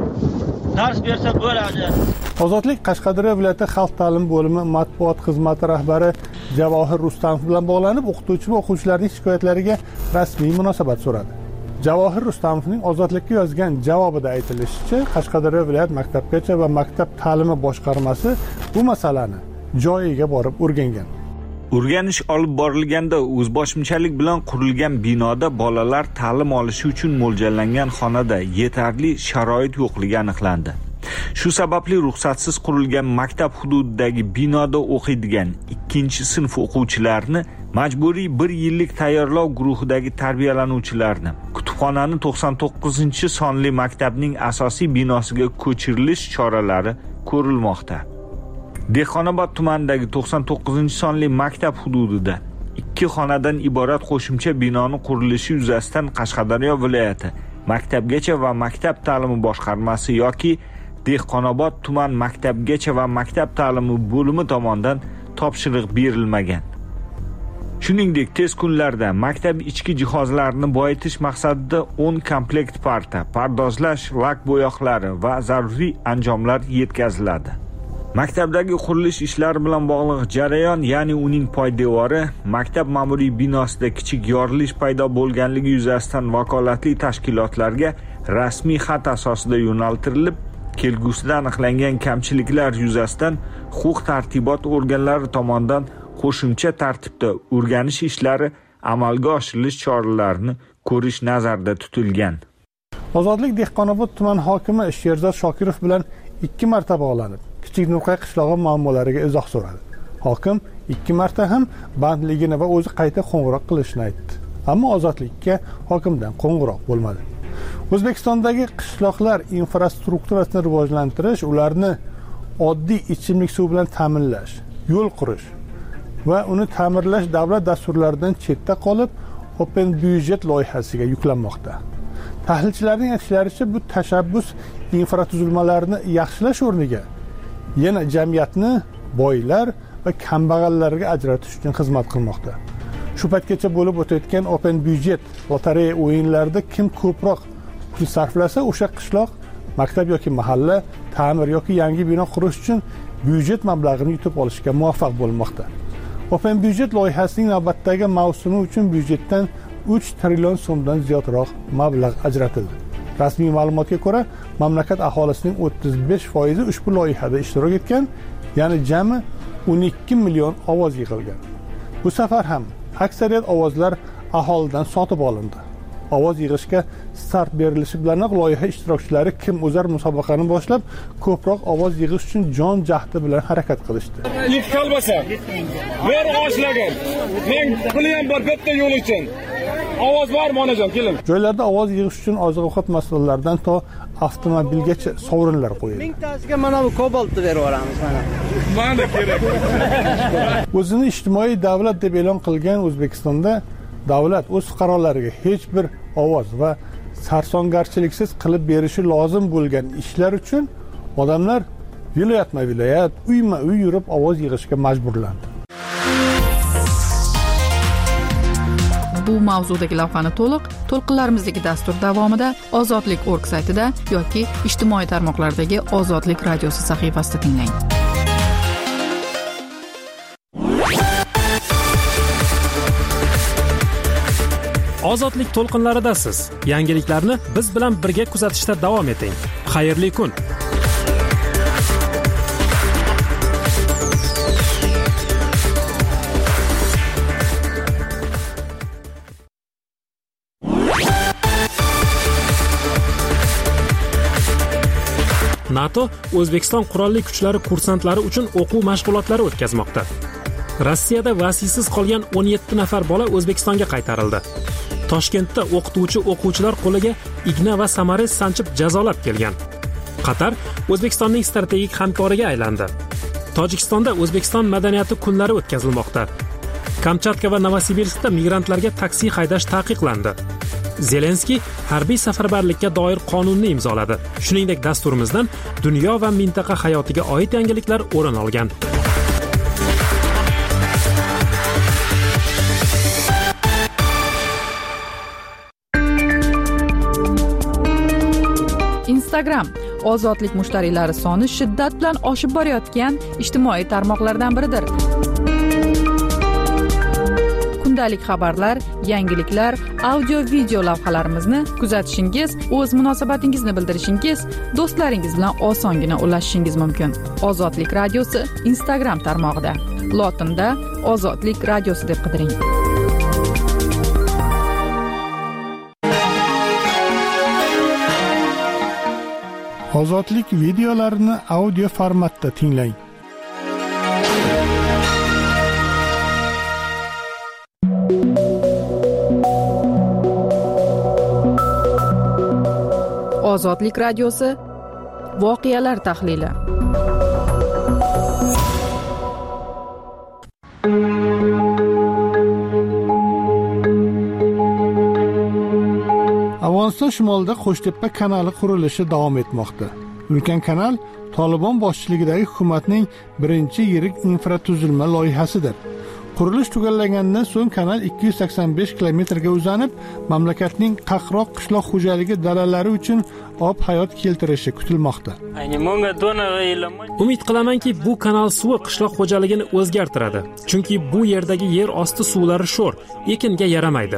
dars bersa bo'ladi. Ozodlik Qashqadaryo viloyati xalq ta'limi bo'limi matbuot xizmati rahbari Javohir Rustamov bilan bog'lanib, o'qituvchi va o'quvchilarning shikoyatlariga rasmiy munosabat so'radi. Javohir Rustamovning Ozodlikka yozgan javobida aytilishicha, Qashqadaryo viloyat maktabgacha va maktab ta'limi boshqarmasi bu masalani joyiga borib o'rgangan. O'rganish olib borilganda o'zboshimchalik bilan qurilgan binoda bolalar ta'lim olishi uchun mo'ljallangan xonada yetarli sharoit yo'qligi aniqlandi. Shu sababli ruxsatsiz qurilgan maktab hududidagi binoda o'qiydigan ikkinchi sinf o'quvchilarini majburiy bir yillik tayyorlov guruhidagi tarbiyalanuvchilarni kutubxonani to'qson to'qqizinchi sonli maktabning asosiy binosiga ko'chirilish choralari ko'rilmoqda. Dehqonobod tumanidagi to'qson to'qqizinchi sonli maktab hududida ikki xonadan iborat qo'shimcha binoning qurilishi yuzasidan Qashqadaryo viloyati maktabgacha va maktab ta'limi boshqarmasi yoki Dehqonobod tuman maktabgacha va maktab ta'limi bo'limi tomonidan topshiriq berilmagan. Shuningdek, tez kunlarda maktab ichki jihozlarini boyitish maqsadida o'n komplekt parta, pardozlash, lak bo'yoqlari va zaruriy anjomlar yetkaziladi. Maktabdagi qurilish ishlari bilan bog'liq jarayon, ya'ni uning poydevori, maktab ma'muriy binosida kichik yorilish paydo bo'lganligi yuzasidan vakolatli tashkilotlarga rasmiy xat asosida yo'naltirilib, kelgusida aniqlangan kamchiliklar yuzasidan huquq-tartibot organlari tomonidan qo'shimcha tartibda o'rganish ishlari amalga oshirilish choralarini ko'rish nazarda tutilgan. Ozodlik Dehqonobod tuman hokimi Sherzod Shokirov bilan ikki marta bog'lanib, Kichik Nurqay qishlog'i muammolariga izoh so'radi. Hokim ikki marta ham bandligini va o'zi qayta qo'ng'iroq qilishni aytdi. Ammo Ozodlikka hokimdan qo'ng'iroq bo'lmadi. O'zbekistondagi qishloqlar infrastrukturasini rivojlantirish, ularni oddiy ichimlik suvi bilan ta'minlash, yo'l qurish va uni ta'mirlash davlat dasturlaridan chetda qolib, open byudjet loyihasiga yuklanmoqda. Tahlilchilarning aytishlaricha, bu tashabbus infratuzilmalarni yaxshilash o'rniga yana jamiyatni boylar va kambag'allarga ajratish uchun xizmat qilmoqda. Shu paytgacha bo'lib o'tayotgan open byudjet lotereya o'yinlarida kim ko'proq pul sarflasa, o'sha qishloq maktab yoki mahalla ta'mir yoki yangi bino qurish uchun byudjet mablag'ini yutib olishga muvaffaq bo'lmoqda. Open byudjet loyihasining navbatdagi mavsumi uchun byudjetdan uch trillion so'mdan ziyodroq mablag' ajratildi. Rasmiy ma'lumotga ko'ra, mamlakat aholisining o'ttiz besh foizi ushbu loyihada ishtirok etgan, ya'ni jami o'n ikki million ovoz yig'ilgan. Bu safar ham aksariyat ovozlar aholidan sotib olindi. Ovoz yig'ishga start berilishi bilanoq loyiha ishtirokchilari kim o'zar musobaqani boshlab, ko'proq ovoz yig'ish uchun jon jahdi bilan harakat qilishdi. It kalbasa, bir oshlagan. Men pulim bor bitta yo'l uchun. Ovoz bormi onajon, keling. Joylarda ovoz yig'ish uchun oziq-ovqat mahsulotlaridan to avtomobilgacha sovrinlar qo'yildi. mingtasiga mana bu kobaltni berib yuboramiz mana. Mana kerak. O'zini ijtimoiy davlat deb e'lon qilgan O'zbekistonda davlat o'z fuqarolariga hech bir ovoz va sarsongarchiliksiz qilib berishi lozim bo'lgan ishlar uchun odamlar viloyatma-viloyat, uyma-uy yurib ovoz yig'ishga majburlandi. Bu mavzudagi lavhani to'liq to'lqinlarimizdagi dastur davomida ozodlik nokta org saytida yoki ijtimoiy tarmoqlardagi Ozodlik radiosi sahifasida tinglang. Ozodlik to'lqinlaridasiz. Yangiliklarni biz bilan birga kuzatishda davom eting. Xayrli kun. NATO O'zbekiston qurolli kuchlari kursantlari uchun o'quv mashg'ulotlari o'tkazmoqda. Rossiyada vasiysiz qolgan o'n yetti nafar bola O'zbekistonga qaytarildi. Toshkentda o'qituvchi o'quvchilar qo'liga igna va samarez sanchib jazolab kelgan. Qatar O'zbekistonning strategik hamkoriga aylandi. Tojikistonda O'zbekiston madaniyati kunlari o'tkazilmoqda. Kamchatka va Novosibirskda migrantlarga taksi haydash taqiqlandi. Zelenskiy harbiy safarbarlikka doir qonunni imzoladi. Shuningdek, dasturimizdan dunyo va mintaqa hayotiga oid yangiliklar o'rin olgan. Instagram ozodlik mushtariylari soni shiddat bilan oshib borayotgan ijtimoiy tarmoqlardan biridir. Kundalik xabarlar, yangiliklar, audio-video lavhalarimizni kuzatishingiz, o'z munosabatingizni bildirishingiz, do'stlaringiz bilan osongina ulashishingiz mumkin. Ozodlik radiosi Instagram tarmog'ida. Lotinda Ozodlik radiosi deb qidiring. Ozodlik videolarini audio formatda tinglang. Ozodlik radiosi voqealar tahlili. Afg'oniston shimolida Qo'shtepa kanali qurilishi davom etmoqda. Ulkan kanal Tolibon boshchiligidagi hukumatning birinchi yirik infratuzilma loyihasidir. Qurilish tugallagandan so'ng kanal ikki yuz sakson besh kilometrga uzanib, mamlakatning qaqroq qishloq xo'jaligi dalalari uchun ob hayot keltirishi kutilmoqda. Umid qilamanki, bu kanal suvi qishloq xo'jaligini o'zgartiradi, chunki bu yerdagi yer osti suvlari sho'r, ekinga yaramaydi.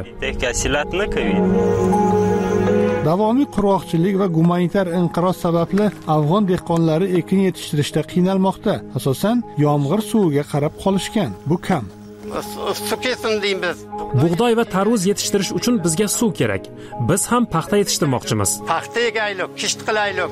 Davomiy qurg'oqchilik va gumanitar inqiroz sababli afg'on dehqonlari ekin yetishtirishda qiynalmoqda. Asosan yomg'ir suviga qarab qolishgan. Bu kam. Bug'doy va tarvuz yetishtirish uchun bizga suv kerak. Biz ham paxta yetishtirmoqchimiz. Paxta egaylik, kisht qilaylik.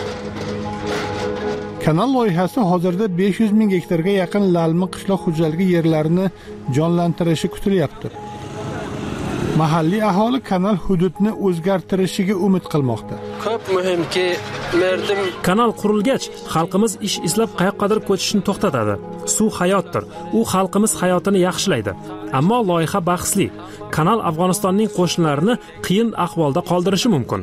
Kanal loyihasi hozirda besh yuz ming gektarga yaqin lalmi qishloq xo'jaligi yerlarini jonlantirishi kutilyapti. Mahalliy aholi kanal hududni o'zgartirishiga umid qilmoqda. Ko'p muhimki, merdim kanal qurilgach, xalqimiz ish izlab qayoqqadir ko'chishni to'xtatadi. Suv hayotdir. U xalqimiz hayotini yaxshilaydi. Ammo loyiha bahsli. Kanal Afg'onistonning qo'shinlarini qiyin ahvolda qoldirishi mumkin.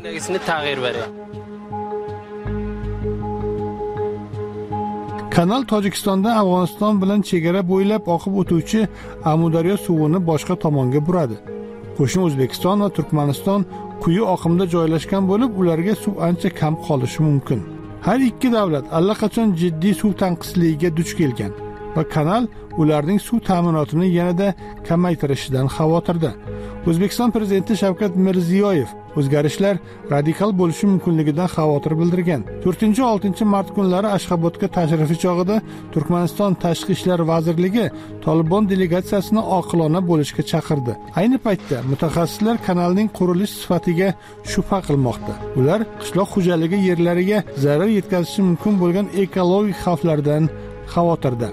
Kanal Tojikistondan Afg'oniston bilan chegara bo'ylab oqib o'tuvchi Amudaryo suvini boshqa tomonga buradi. Qo'shni O'zbekiston va Turkmaniston quyi oqimda joylashgan bo'lib, ularga suv ancha kam qolishi mumkin. Har ikki davlat allaqachon jiddiy suv tanqisligiga duch kelgan va kanal ularning suv ta'minotini yanada kamaytirishidan xavotirda. O'zbekiston prezidenti Shavkat Mirziyoyev o'zgarishlar radikal bo'lishi mumkinligidan xavotir bildirgan. to'rtinchi oltinchi mart kunlari Ashxobodga tashrifi chog'ida Turkmaniston Tashqi ishlar vazirligi Tolibon delegatsiyasini oqilona bo'lishga chaqirdi. Ayni paytda mutaxassislar kanalning qurilish sifatiga shubha qilmoqda. Ular qishloq xo'jaligi yerlariga zarar yetkazishi mumkin bo'lgan ekologik xavflardan xavotirda.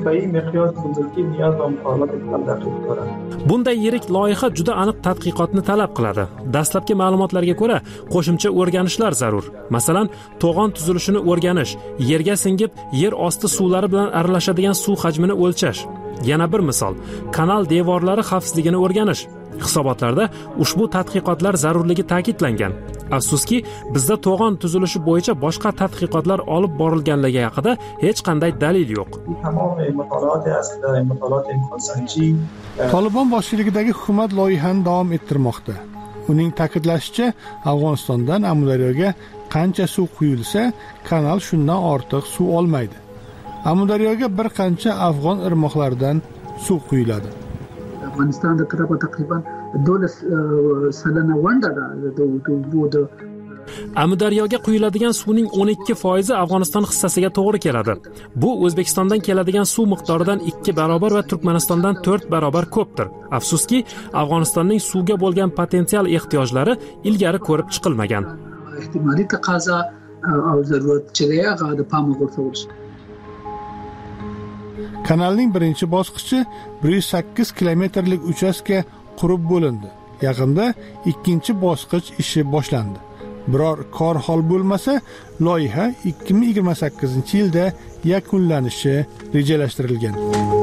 Bunday yirik loyiha juda aniq tadqiqotni talab qiladi. Dastlabki ma'lumotlarga ko'ra, qo'shimcha o'rganishlar zarur. Masalan, to'g'on tuzilishini o'rganish, yerga singib, yer osti suvlari bilan aralashadigan suv hajmini o'lchash. Yana bir misol, kanal devorlari xavfsizligini o'rganish. Hisobotlarda ushbu tadqiqotlar zarurligi ta'kidlangan. Afsuski, bizda to'g'on tuzilishi bo'yicha boshqa tadqiqotlar olib borilganligi haqida hech qanday dalil yo'q. Tolibon boshchiligidagi hukumat loyihani davom ettirmoqda. Uning ta'kidlashicha, Afg'onistondan Amudaryoga qancha suv quyilsa, kanal shundan ortiq suv olmaydi. Amudaryoga bir qancha afg'on irmoqlaridan suv quyiladi. Afg'onistonda taqriban do'lat salana vanda da Amudaryoga quyiladigan suvning o'n ikki foizi Afg'oniston hissasiga to'g'ri keladi. Bu O'zbekistondan keladigan suv miqdoridan ikki barobar va Turkmanistondan to'rt barobar ko'pdir. Afsuski, Afg'onistonning suvga bo'lgan potensial ehtiyojlari ilgari ko'rib chiqilmagan. Ehtimoliy taqozo او ضرورت چې دی هغه د پام غوښتل شي. Kanalning birinchi bosqichi bir yuz sakkiz kilometrlik uchastka qurib bo'lindi. Yaqinda ikkinchi bosqich ishi boshlandi. Biror kor hol bo'lmasa, loyiha ikki ming yigirma sakkizinchi yilda yakunlanishi rejalashtirilgan.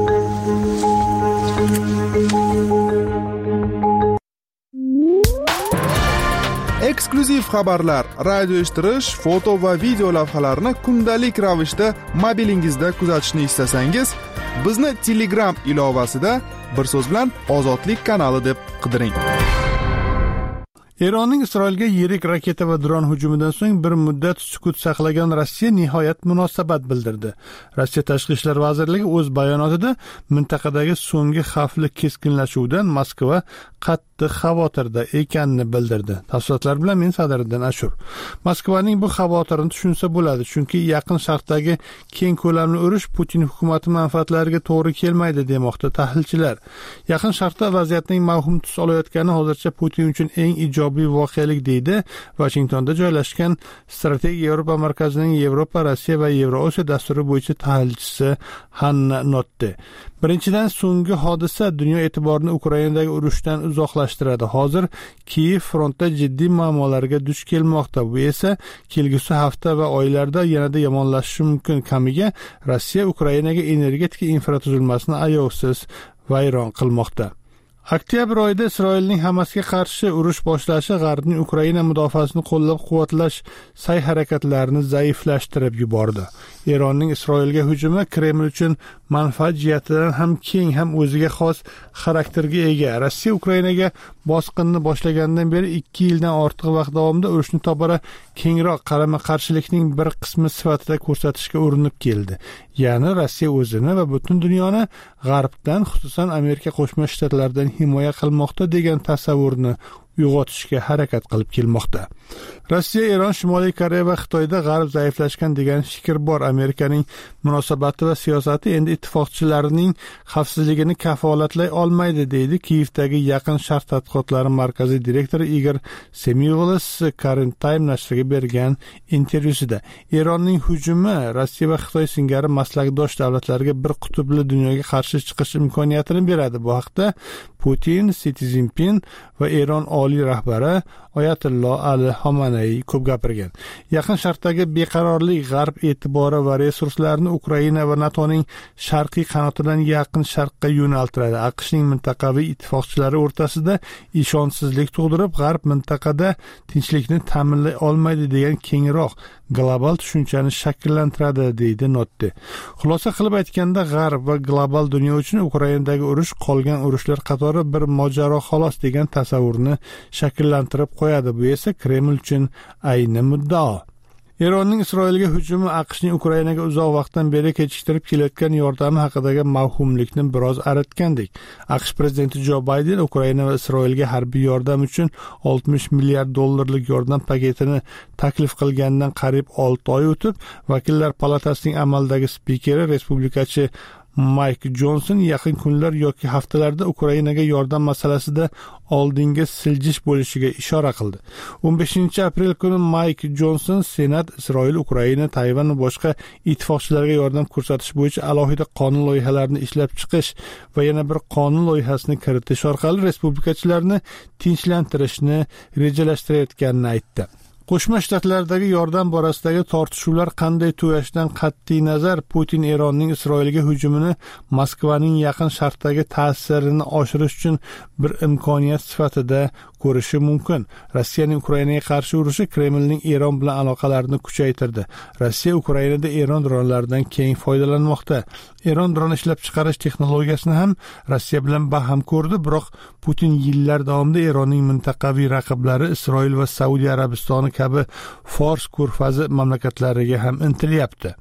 Eksklyuziv xabarlar, radio eshittirish, foto va video lavhalarni kundalik ravishda mobilingizda kuzatishni istasangiz, bizni Telegram ilovasida bir so'z bilan Ozodlik kanali deb qidiring. Eronning Isroilga yirik raketa va dron hujumidan so'ng bir muddat sukut saqlagan Rossiya nihoyat munosabat bildirdi. Rossiya Tashqi ishlar vazirligi o'z bayonotida mintaqadagi so'nggi xavfli keskinlashuvdan Moskva qattiq xavotirda ekanini bildirdi. Tafsilotlar bilan men Sadriddin Ashur. Moskvaning bu xavotirini tushunsa bo'ladi, chunki Yaqin Sharqdagi keng ko'lamli urush Putin hukumati manfaatlariga to'g'ri kelmaydi demoqda tahlilchilar. Yaqin Sharqda vaziyatning mavhum tus olayotgani hozircha Putin uchun eng ijobiy voqelik deydi Washingtonda joylashgan Strategiya Yevropa markazining Yevropa, Rossiya va Yevroosiyo dasturi bo'yicha tahlilchisi Hanna Notte. Birinchidan, so'nggi hodisa dunyo e'tiborini Ukrainadagi urushdan uzoqlashtiradi. Hozir Kiyev frontda jiddiy muammolarga duch kelmoqda. Bu esa kelgusi hafta va oylarda yanada yomonlashishi mumkin. Kamiga Rossiya Ukrainaga energetika infratuzilmasini ayovsiz vayron qilmoqda. Oktyabr oyida Isroilning Hamasga qarshi urush boshlashi G'arbning Ukraina mudofaasini qo'llab-quvvatlash sa'y-harakatlarini zaiflashtirib yubordi. Eronning Isroilga hujumi Kreml uchun manfaat jihatidan ham keng, ham o'ziga xos xarakterga ega. Rossiya Ukrainaga bosqinni boshlagandan beri ikki yildan ortiq vaqt davomida urushni tobora kengroq qarama-qarshilikning bir qismi sifatida ko'rsatishga urinib keldi. Ya'ni Rossiya o'zini va butun dunyoni G'arbdan, xususan Amerika Qo'shma Shtatlaridan himoya qilmoqda degan tasavvurni uyg'otishga harakat qilib kelmoqda. Rossiya, Eron, Shimoliy Koreya va Xitoyda G'arb zaiflashgan degan fikr bor. Amerikaning munosabati va siyosati endi ittifoqchilarining xavfsizligini kafolatlay olmaydi, deydi Kiyevdagi Yaqin Sharq tadqiqotlari markazi direktori Igor Semyolis Current Time nashriga bergan intervyusida. Eronning hujumi Rossiya va Xitoy singari maslakdosh davlatlarga bir qutbli dunyoga qarshi chiqish imkoniyatini beradi. Bu haqda Putin, Si Szinpin va Eron oliy rahbari Oyatullo Ali Xomanay ko'p gapirgan. Yaqin Sharqdagi beqarorlik G'arb e'tibori va resurslarini Ukraina va NATOning sharqiy qanotidan Yaqin Sharqqa yo'naltiradi. AQShning mintaqaviy ittifoqchilari o'rtasida ishonchsizlik tug'dirib, G'arb mintaqada tinchlikni ta'minlay olmaydi degan kengroq global tushunchani shakllantiradi, deydi Notte. Xulosa qilib aytganda, G'arb va global dunyo uchun Ukrainadagi urush qolgan urushlar qatori bir mojaro xolos degan tasavvurni shakllantirib qo'yadi. Bu esa Kreml uchun ayni muddao. Eronning Isroilga hujumi AQShning Ukrainaga uzoq vaqtdan beri kechiktirib kelayotgan yordami haqidagi mavhumlikni biroz aratgandek. AQSh prezidenti Jo Bayden Ukraina va Isroilga harbiy yordam uchun oltmish milliard dollarlik yordam paketini taklif qilgandan qariyb olti oy o'tib, Vakillar palatasining amaldagi spikeri respublikachi Mike Johnson yaqin kunlar yoki haftalarda Ukrainaga yordam masalasida oldinga siljish bo'lishiga ishora qildi. o'n beshinchi aprel kuni Mike Johnson Senat Isroil, Ukraina, Tayvan va boshqa ittifoqchilarga yordam ko'rsatish bo'yicha alohida qonun loyihalarini ishlab chiqish va yana bir qonun loyihasini kiritish orqali respublikachilarni tinchlantirishni rejalashtirayotganini aytdi. Qo'shma Shtatlardagi yordam borasidagi tortishuvlar qanday tugashidan qat'iy nazar Putin Eronning Isroilga hujumini Moskvaning Yaqin Sharqdagi ta'sirini oshirish uchun bir imkoniyat sifatida ko'rishi mumkin. Rossiyaning Ukrainaga qarshi urushi Kremlning Eron bilan aloqalarini kuchaytirdi. Rossiya Ukrainada Eron dronlaridan keng foydalanmoqda. Eron dron ishlab chiqarish texnologiyasini ham Rossiya bilan baham ko'rdi, biroq Putin yillar davomida Eronning mintaqaviy raqiblari Isroil va Saudiya Arabistoni kabi Fors ko'rfazi mamlakatlariga ham intilyapti.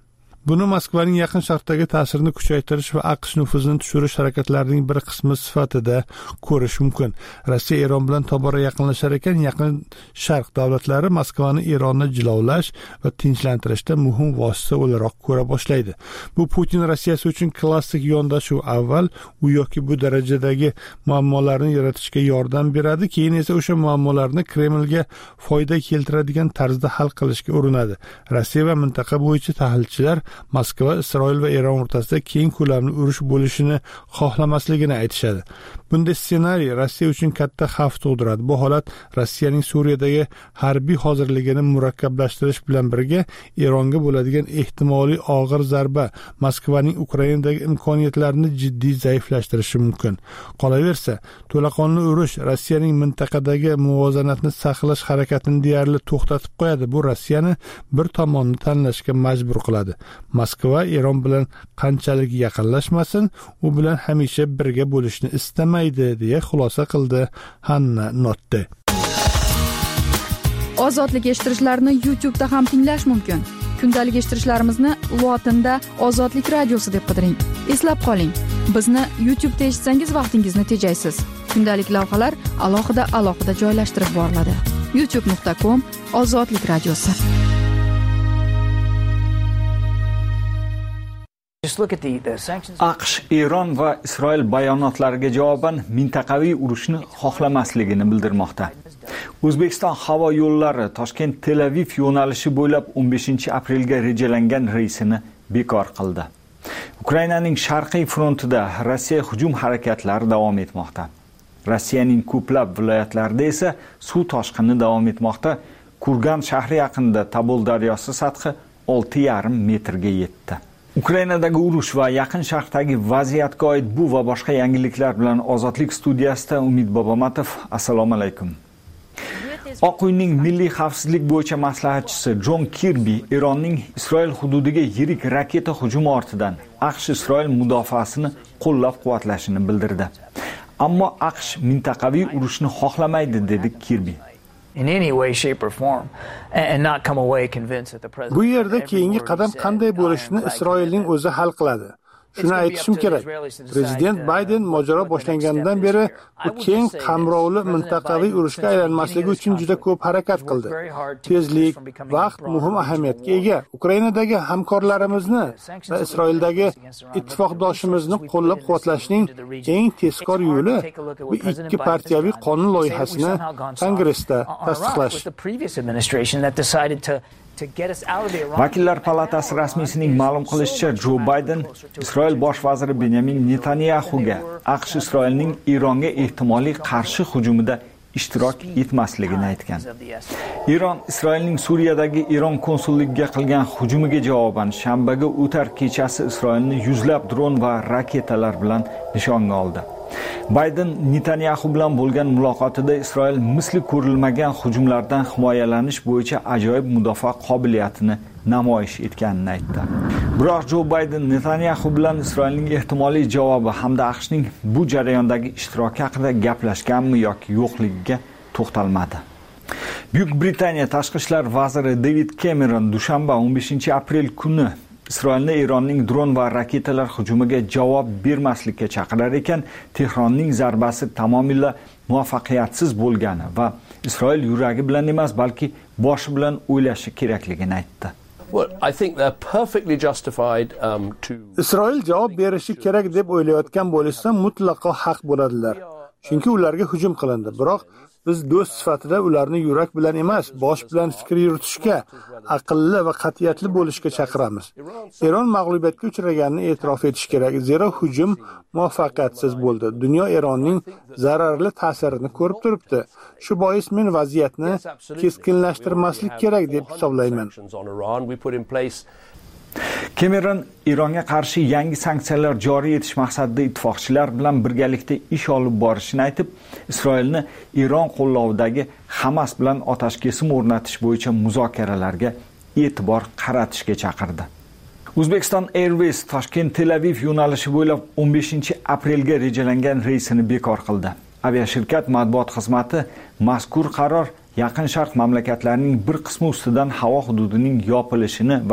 Buni Moskvaning Yaqin Sharqdagi ta'sirini kuchaytirish va AQSh nufuzini tushirish harakatlarining bir qismi sifatida ko'rish mumkin. Rossiya Eron bilan tobora yaqinlashar ekan, Yaqin Sharq davlatlari Moskvani Eronni jilovlash va tinchlantirishda muhim vosita o'laroq ko'ra boshlaydi. Bu Putin Rossiyasi uchun klassik yondashuv. Avval u yoki bu darajadagi muammolarni yaratishga yordam beradi, keyin esa o'sha muammolarni Kremlga foyda keltiradigan tarzda hal qilishga urinadi. Rossiya va mintaqa bo'yicha tahlilchilar Moskva, Isroil va Eron o'rtasida keng ko'lamli urush bo'lishini xohlamasligini aytishadi. Bunday ssenariy Rossiya uchun katta xavf tug'diradi. Bu holat Rossiyaning Suriyadagi harbiy hozirligini murakkablashtirish bilan birga Eronga bo'ladigan ehtimoliy og'ir zarba Moskvaning Ukrainadagi imkoniyatlarini jiddiy zaiflashtirishi mumkin. Qolaversa, to'laqonli urush Rossiyaning mintaqadagi muvozanatni saqlash harakatini deyarli to'xtatib qo'yadi. Bu Rossiyani bir tomonni tanlashga majbur qiladi. Moskva Eron bilan qanchalik yaqinlashmasin, u bilan hamisha birga bo'lishni istamaydi, deya xulosa qildi Hanna Notte. Ozodlik eshittirishlarni YouTube'da ham tinglash mumkin. Kundalik eshittirishlarimizni lotinda Ozodlik radiosi deb qidiring. Eslab qoling, bizni YouTube'da eshitsangiz vaqtingizni tejaysiz. Kundalik lavhalar alohida alohida joylashtirib boriladi. youtube nuqta com Ozodlik radiosi. AQSh Eron va Isroil bayonotlariga javoban mintaqaviy urushni xohlamasligini bildirmoqda. O'zbekiston havo yo'llari Toshkent Tel Aviv yo'nalishi bo'ylab o'n beshinchi aprelga rejalangan reysini bekor qildi. Ukrainaning sharqiy frontida Rossiya hujum harakatlari davom etmoqda. Rossiyaning ko'plab viloyatlarida esa suv toshqini davom etmoqda. Kurgan shahri yaqinida Tabol daryosi sathi olti yarim metrga yetdi. Ukrainadagi urush va Yaqin Sharqdagi vaziyatga oid bu va boshqa yangiliklar bilan Ozodlik studiyasida Umid Bobomatov. Assalomu alaykum. Oq uyning milliy xavfsizlik bo'yicha maslahatchisi Jon Kirbi Eronning Isroil hududiga yirik raketa hujumi ortidan AQSh Isroil mudofaasini qo'llab-quvvatlashini bildirdi. Ammo AQSh mintaqaviy urushni xohlamaydi, dedi Kirbi. in any way, shape or form and not come away convinced that the president. Bu yerda keyingi qadam qanday bo'lishini Isroilning o'zi hal qiladi. Shuni aytishim kerak. Prezident Bayden mojaro boshlangandan beri bu keng qamrovli mintaqaviy urushga aylanmasligi uchun juda ko'p harakat qildi. Tezlik, vaqt muhim ahamiyatga ega. Ukrainadagi hamkorlarimizni va Isroildagi ittifoqdoshimizni qo'llab-quvvatlashning eng tezkor yo'li bu ikki partiyaviy qonun loyihasini Kongressda tasdiqlash. Vakillar palatasi rasmiysining ma'lum qilishicha, Jo Bayden Isroil bosh vaziri Benyamin Netanyahuga AQSh Isroilning Eronga ehtimoliy qarshi hujumida ishtirok etmasligini aytgan. Eron Isroilning Suriyadagi Eron konsulligiga qilgan hujumiga javoban shanbaga o'tar kechasi Isroilni yuzlab dron va raketalar bilan nishonga oldi. Bayden Netanyahu bilan bo'lgan muloqotida Isroil misli ko'rilmagan hujumlardan himoyalanish bo'yicha ajoyib mudofaa qobiliyatini namoyish etganini aytdi. Biroq Jo Bayden Netanyahu bilan Isroilning ehtimoliy javobi hamda AQShning bu jarayondagi ishtiroki haqida gaplashganmi yoki yo'qligiga to'xtalmadi. Buyuk Britaniya tashqi ishlar vaziri David Cameron dushanba o'n beshinchi aprel kuni Isroilni Eronning dron va raketalar hujumiga javob bermaslikka chaqirar ekan, Tehronning zarbasi tamomila muvaffaqiyatsiz bo'lgani va Isroil yuragi bilan emas, balki boshi bilan o'ylashi kerakligini aytdi. Well, I think they're perfectly justified um, to Isroil javob berishi kerak deb o'ylayotgan bo'lsa, mutlaqo haq bo'ladilar. Chunki ularga hujum qilindi. Biroq biz do'st sifatida ularni yurak bilan emas, bosh bilan fikr yuritishga, aqlli va qat'iyatli bo'lishga chaqiramiz. Eron mag'lubiyatga uchraganini e'tirof etish kerak, zero hujum muvaffaqiyatsiz bo'ldi. Dunyo Eronning zararli ta'sirini ko'rib turibdi. Shu bois men vaziyatni keskinlashtirmaslik kerak deb hisoblayman. Cameron Eronga qarshi yangi sanksiyalar joriy etish maqsadida ittifoqchilar bilan birgalikda ish olib borishini aytib, Isroilni Eron qo'llovidagi Hamas bilan otashkesim o'rnatish bo'yicha muzokaralarga e'tibor qaratishga chaqirdi. Uzbekistan Airways Toshkent Tel Aviv yo'nalishi bo'ylab o'n beshinchi aprelga rejalangan reysini bekor qildi. Aviashirkat matbuot xizmati mazkur qaror Yaqin Sharq mamlakatlarining bir qismi ustidan havo hududining yopilishini va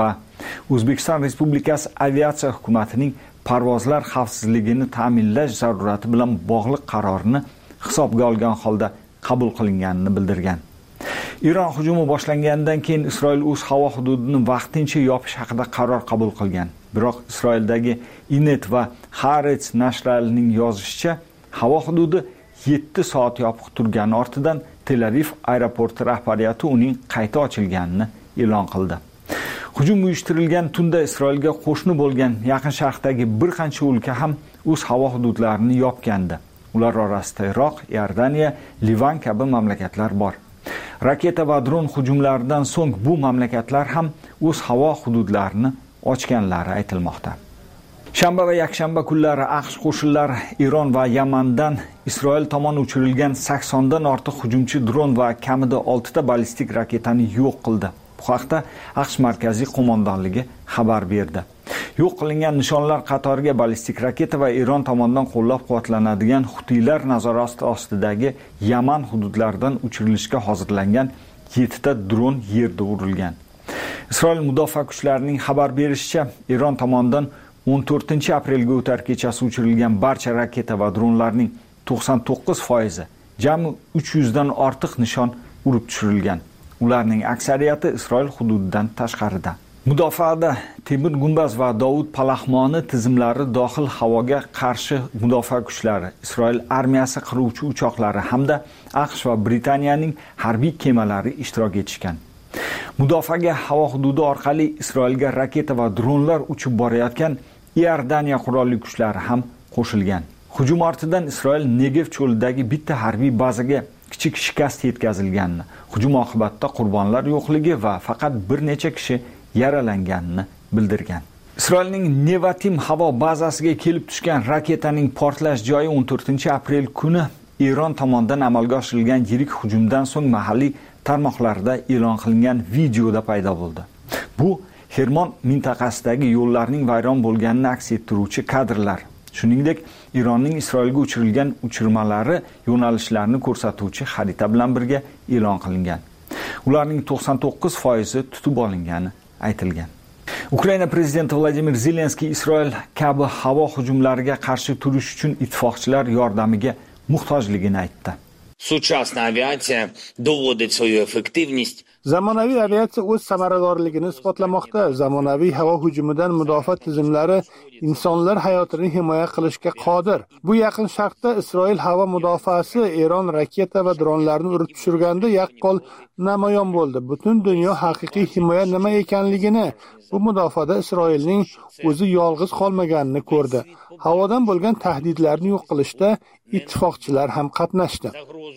O'zbekiston Respublikasi aviatsiya hukumatining parvozlar xavfsizligini ta'minlash zarurati bilan bog'liq qarorini hisobga olgan holda qabul qilinganini bildirgan. Iron hujumi boshlangandan keyin Isroil o'z havo hududini vaqtincha yopish haqida qaror qabul qilgan. Biroq Isroildagi Inet va Haaretz nashrlarining yozishicha, havo hududi yetti soat yopiq turgani ortidan Tel Aviv aeroporti rahbariyati uning qayta ochilganini e'lon qildi. Hujum uyushtirilgan tunda Isroilga qo'shni bo'lgan Yaqin Sharqdagi bir qancha o'lka ham o'z havo hududlarini yopgandi. Ular orasida Iroq, Iordaniya, Livan kabi mamlakatlar bor. Raketa va dron hujumlaridan so'ng bu mamlakatlar ham o'z havo hududlarini ochganlari aytilmoqda. Shanba va yakshanba kunlari AQSh qo'shinlari Iron va Yamandan Isroil tomon uchirilgan sakson dan ortiq hujumchi dron va kamida olti ta ballistik raketani yo'q qildi. Bu haqda AQSh markaziy qo'mondonligi xabar berdi. Yo'q qilingan nishonlar qatoriga ballistik raketa va Iron tomonidan qo'llab-quvvatlanadigan Hutiylar nazorati ostidagi Yaman hududlaridan uchirilishga hozirlangan yetti ta dron yerda urilgan. Isroil mudofaa kuchlarining xabar berishicha, Iron tomonidan o'n to'rtinchi aprelga o'tar kechasi uchirilgan barcha raketa va dronlarning to'qson to'qqiz foizi, jami uch yuz dan ortiq nishon urib tushirilgan. Ularning aksariyati Isroil hududidan tashqarida. Mudofaada Temir Gumbaz va Davud Palahmoni tizimlari dohil havoga qarshi mudofaa kuchlari, Isroil armiyasi qiruvchi uchoqlari hamda AQSh va Britaniyaning harbiy kemalari ishtirok etishgan. Mudofaaga havo hududi orqali Isroilga raketa va dronlar uchib borayotgan Iordaniya qurolli kuchlari ham qo'shilgan. Hujum ortidan Isroil Negev cho'lidagi bitta harbiy bazaga kichik shikast yetkazilganini, hujum oqibatida qurbonlar yo'qligi va faqat bir necha kishi yaralanganini bildirgan. Isroilning Nevatim havo bazasiga kelib tushgan raketaning portlash joyi o'n to'rtinchi aprel kuni Iron tomonidan amalga oshirilgan yirik hujumdan so'ng mahalliy tarmoqlarda e'lon qilingan videoda paydo bo'ldi. Bu Hermon mintaqasidagi yo'llarning vayron bo'lganini aks ettiruvchi kadrlar. Shuningdek, Ironning Isroilga uchirilgan uchirmalari yo'nalishlarini ko'rsatuvchi xarita bilan birga e'lon qilingan. Ularning to'qson to'qqiz foizi tutib olingani aytilgan. Ukraina prezidenti Vladimir Zelenskiy Isroil kabi havo hujumlariga qarshi turish uchun ittifoqchilar yordamiga muhtojligini aytdi. Сучасна авиация доводит свою эффективность. Zamonaviy aviatsiya o'z samaradorligini isbotlamoqda. Zamonaviy havo hujumidan mudofaa tizimlari insonlar hayotini himoya qilishga qodir. Bu Yaqin Sharqda Isroil havo mudofaasi Eron raketa va dronlarni urib tushirganda yaqqol namoyon bo'ldi. Butun dunyo haqiqiy himoya nima ekanligini, bu mudofaada Isroilning o'zi yolg'iz qolmaganini ko'rdi. Havodan bo'lgan tahdidlarni yo'q qilishda ittifoqchilar ham qatnashdi.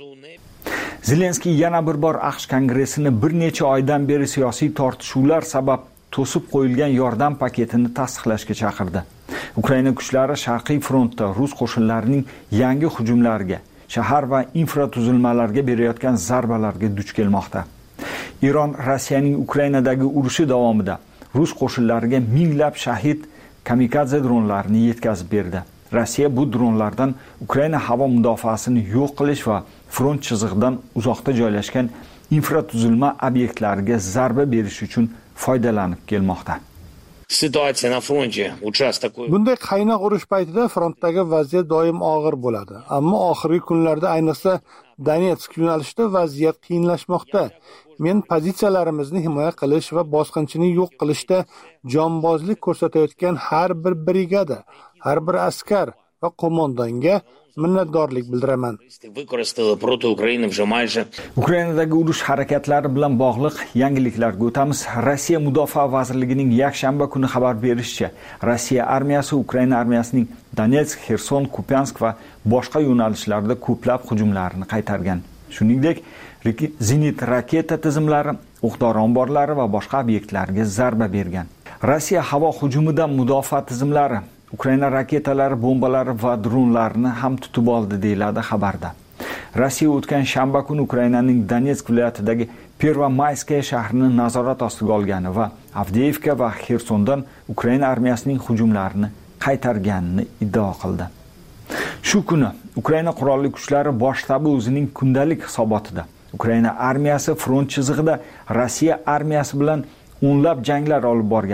Zelenskiy yana bir bor AQSh kongressini bir necha oydan beri siyosiy tortishuvlar sabab to'sib qo'yilgan yordam paketini tasdiqlashga chaqirdi. Ukraina kuchlari Sharqiy frontda rus qo'shinlarining yangi hujumlariga, shahar va infratuzilmalarga berayotgan zarbalarga duch kelmoqda. Iron Rossiyaning Ukrainadagi urushi davomida rus qo'shinlariga minglab shahid kamikadze dronlarini yetkazib berdi. Rossiya bu dronlardan Ukraina havo mudofaasini yo'q qilish va front chizig'idan uzoqda joylashgan infratuzilma obyektlariga zarba berish uchun foydalanib kelmoqda. Situatsiya na fronti uchastak. Bunday qaynoq urush paytida frontdagi vaziyat doim og'ir bo'ladi. Ammo oxirgi kunlarda ayniqsa Donetsk yo'nalishida vaziyat qiyinlashmoqda. Men pozitsiyalarimizni himoya qilish va bosqinchini yo'q qilishda jonbozlik ko'rsatayotgan har bir brigada, har bir askar va qo'mondonga minnatdorlik bildiraman. Ukrainadagi urush harakatlari bilan bog'liq yangiliklarga o'tamiz. Rossiya Mudofaa vazirligining yakshanba kuni xabar berishicha, Rossiya armiyasi Ukraina armiyasining Donetsk, Xerson, Kupiansk va boshqa yo'nalishlarda ko'plab hujumlarini qaytargan. Shuningdek, zenit raketa tizimlari, o'q-dori omborlari va boshqa obyektlarga zarba bergan. Rossiya havo hujumidan mudofaa tizimlari Ukraina raketalari, bombalari va dronlarni ham tutib oldi deyiladi xabarda. Rossiya o'tgan shanba kuni Ukrainaning Donetsk viloyatidagi Pervomayskaya shahrini nazorat ostiga olgani va Avdiivka va Xersondan Ukraina armiyasining hujumlarini qaytarganini iddao qildi. Shu kuni Ukraina qurolli kuchlari bosh shtabi o'zining kundalik hisobotida Ukraina armiyasi front chizig'ida Rossiya armiyasi bilan o'nlab janglar olib borgani,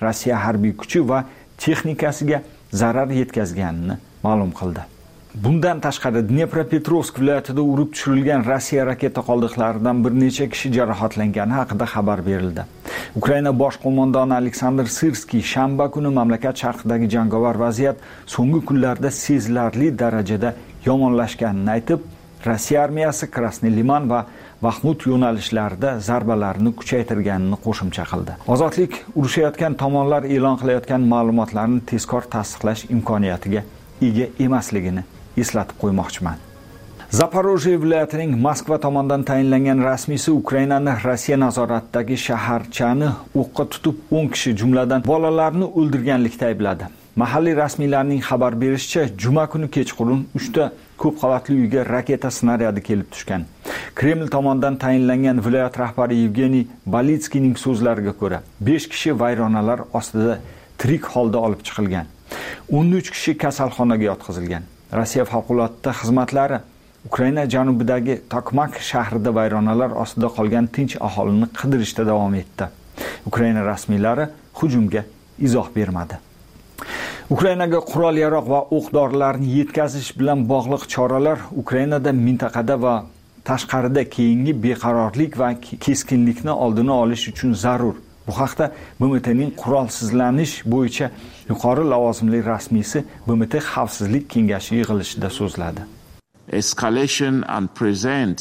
Rossiya harbiy kuchi va texnikasiga zarar yetkazganini ma'lum qildi. Bundan tashqari Dnepropetrovsk viloyatida urib tushirilgan Rossiya raketa qoldiqlaridan bir necha kishi jarohatlangani haqida xabar berildi. Ukraina bosh qo'mondoni Aleksandr Sirskiy shanba kuni mamlakat sharqidagi jangovar vaziyat so'nggi kunlarda sezilarli darajada yomonlashganini aytib, Rossiya armiyasi Krasniy Liman va Baxmut yo'nalishlarida zarbalarni kuchaytirganini qo'shimcha qildi. Ozodlik urushayotgan tomonlar e'lon qilayotgan ma'lumotlarni tezkor tasdiqlash imkoniyatiga ega emasligini eslatib qo'ymoqchiman. Zaporojye viloyatining Moskva tomonidan tayinlangan rasmiysi Ukrainani Rossiya nazoratidagi shaharchani o'qqa tutib o'n kishi jumladan bolalarni o'ldirganlikda aybladi. Mahalliy rasmiylarning xabar berishicha, juma kuni kechqurun uchta ko'p qavatli uyga raketa snaryadi kelib tushgan. Kreml tomonidan tayinlangan viloyat rahbari Yevgeniy Balitskiyning so'zlariga ko'ra, besh kishi vayronalar ostida tirik holda olib chiqilgan. o'n uch kishi kasalxonaga yotqizilgan. Rossiya favqulodda xizmatlari Ukraina janubidagi Tokmak shahrida vayronalar ostida qolgan tinch aholini qidirishda davom etdi. Ukraina rasmiylari hujumga izoh bermadi. Ukrainaga qurol-yarog' va o'q-dorilarni yetkazish bilan bog'liq choralar Ukrainada mintaqada va tashqarida keyingi beqarorlik va keskinlikni oldini olish uchun zarur. Bu haqda B M T'ning qurolsizlanish bo'yicha yuqori lavozimli rasmiysi B M T Xavfsizlik kengashi yig'ilishida so'zladi. Escalation and present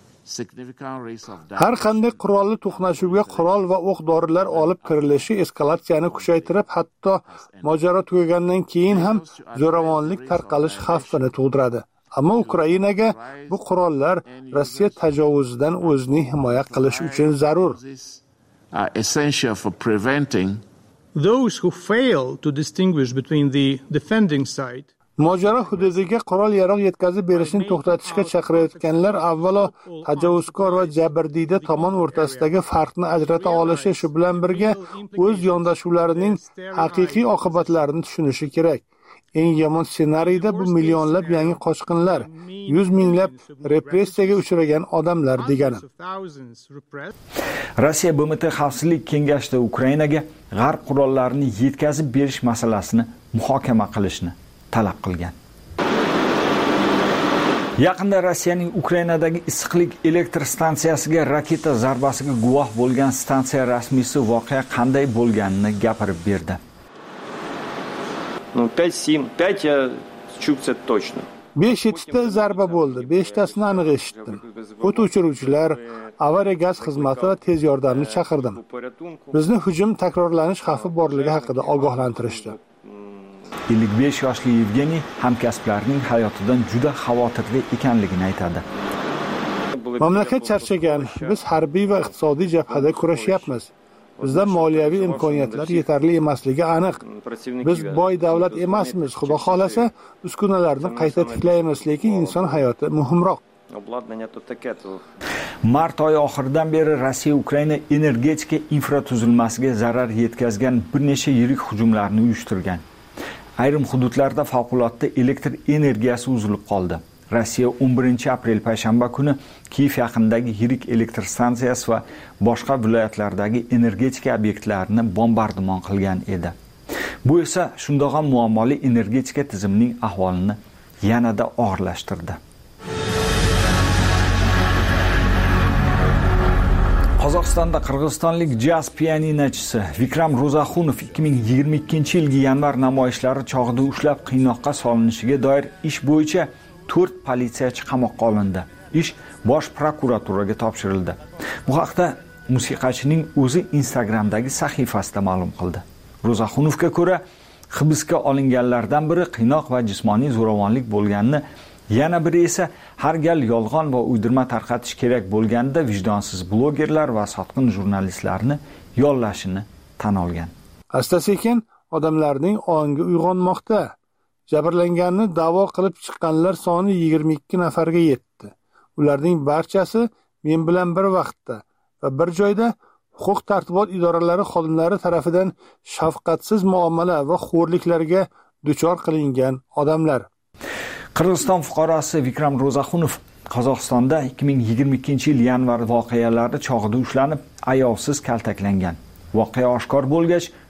har qanday qurolli to'qnashuvga qurol va o'q-dorilar olib kirilishi eskalatsiyani kuchaytirib, hatto mojaro tugagandan keyin ham zo'ravonlik tarqalish xavfini tug'diradi. Ammo Ukrainaga bu qurollar Rossiya tajovuzidan o'zini himoya qilish uchun zarur. Are essential for preventing those who fail to distinguish between the defending side. Mojaro hududiga qurol-yarog' yetkazib berishni to'xtatishga chaqirayotganlar avvalo tajovuzkor va jabrdiyda tomon o'rtasidagi farqni ajrata olishi, shu bilan birga o'z yondashuvlarining haqiqiy oqibatlarini tushunishi kerak. Eng yomon ssenariyda bu millionlab yangi qochqinlar, yuz minglab repressiyaga uchragan odamlar degani. Rossiya B M T Xavfsizlik kengashida Ukrainaga g'arb qurollarini yetkazib berish masalasini muhokama qilishni talab qilgan. Yaqinda Rossiyaning Ukrainadagi issiqlik elektr stansiyasiga raketa zarbasiga guvoh bo'lgan stansiya rasmiysi voqea qanday bo'lganini gapirib berdi. Ну пять семь, пять я чукся точно. besh yettita zarba bo'ldi, beshtasini aniq eshitdim. O't o'chiruvchilar, avariya gaz xizmati va tez yordamni chaqirdim. Bizni hujum takrorlanish xavfi borligi haqida ogohlantirishdi. ellik besh yoshli Yevgeniy hamkasblarining hayotidan juda xavotirli ekanligini aytadi. Mamlakat charchagan, biz harbiy va iqtisodiy jabhada kurashyapmiz. Bizda moliyaviy imkoniyatlar yetarli emasligi aniq. Biz boy davlat emasmiz. Xudo xolasa, uskunalarni qayta tiklaymiz, lekin inson hayoti muhimroq. Mart oyi oxiridan beri Rossiya Ukraina energetika infratuzilmasiga zarar yetkazgan bir necha yirik hujumlarni uyushtirgan. Ayrim hududlarda favqulodda elektr energiyasi uzilib qoldi. Rossiya o'n birinchi aprel payshanba kuni Kiyev yaqinidagi yirik elektr stansiyasi va boshqa viloyatlardagi energetika obyektlarini bombardimon qilgan edi. Bu esa shundoq ham muammoli energetika tizimining ahvolini yanada og'irlashtirdi. Qozog'istonda qirg'izistonlik jaz pianinachisi Vikram Ro'zaxunov ikki ming yigirma ikkinchi yilgi yanvar namoyishlari chog'ida ushlab qiynoqqa solinishiga doir ish bo'yicha to'rt politsiyachi qamoqqa olindi. Ish bosh prokuraturaga topshirildi. Bu haqda musiqachining o'zi Instagramdagi sahifasida ma'lum qildi. Ro'zaxunovga ko'ra, hibsga olinganlardan biri qiynoq va jismoniy zo'ravonlik bo'lganini, yana biri esa har gal yolg'on va uydirma tarqatish kerak bo'lganda vijdonsiz blogerlar va sotqin jurnalistlarni yollashini tan olgan. Asta-sekin odamlarning ongi uyg'onmoqda. Jabrlanganni da'vo qilib chiqqanlar soni yigirma ikki nafarga yetdi. Ularning barchasi men bilan bir vaqtda va bir joyda huquq tartibot idoralari xodimlari tarafidan shafqatsiz muomala va xo'rliklarga duchor qilingan odamlar. Qirg'iziston fuqarosi Vikram Ro'zaxunov Qozog'istonda ikki ming yigirma ikkinchi yil yanvar voqealari chog'ida ushlanib, ayovsiz kaltaklangan. Voqea oshkor bo'lgach,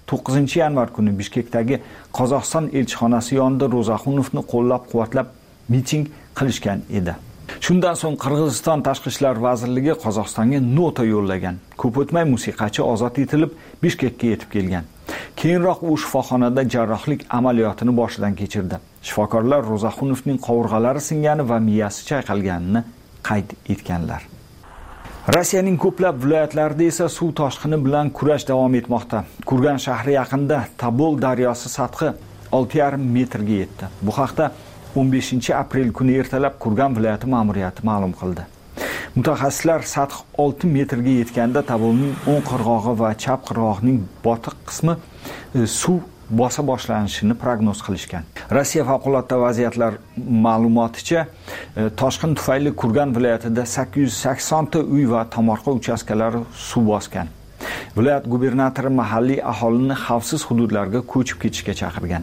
to'qqizinchi yanvar kuni Bishkekdagi Qozog'iston elchixonasi yonida Ro'zaxunovni qo'llab-quvvatlab miting qilishgan edi. Shundan so'ng Qirg'iziston Tashqi ishlar vazirligi Qozog'istonga nota yo'llagan. Ko'p o'tmay musiqachi ozod etilib Bishkekka yetib kelgan. Keyinroq u shifoxonada jarrohlik amaliyotini boshidan kechirdi. Shifokorlar Ro'zaxunovning qovurg'alari singani va miyasi chayqalganini qayd etganlar. Rossiyaning ko'plab viloyatlarida esa suv toshqini bilan kurash davom etmoqda. Kurgan shahri yaqinida Tabol daryosi sathi olti yarim metrga yetdi. Bu haqda o'n beshinchi aprel kuni ertalab Kurgan viloyati ma'muriyati ma'lum qildi. Mutaxassislar sath olti metrga yetganda Tabolning o'ng qirg'og'i va chap qirg'og'ining botiq qismi suv bosa boshlanishini prognoz qilishgan. Rossiya favqulodda vaziyatlar ma'lumoticha, toshqin tufayli Kurgan viloyatida sakkiz yuz sakson ta uy va tomorqa uchastkalari suv bosgan. Viloyat gubernatori mahalliy aholini xavfsiz hududlarga ko'chib ketishga chaqirgan.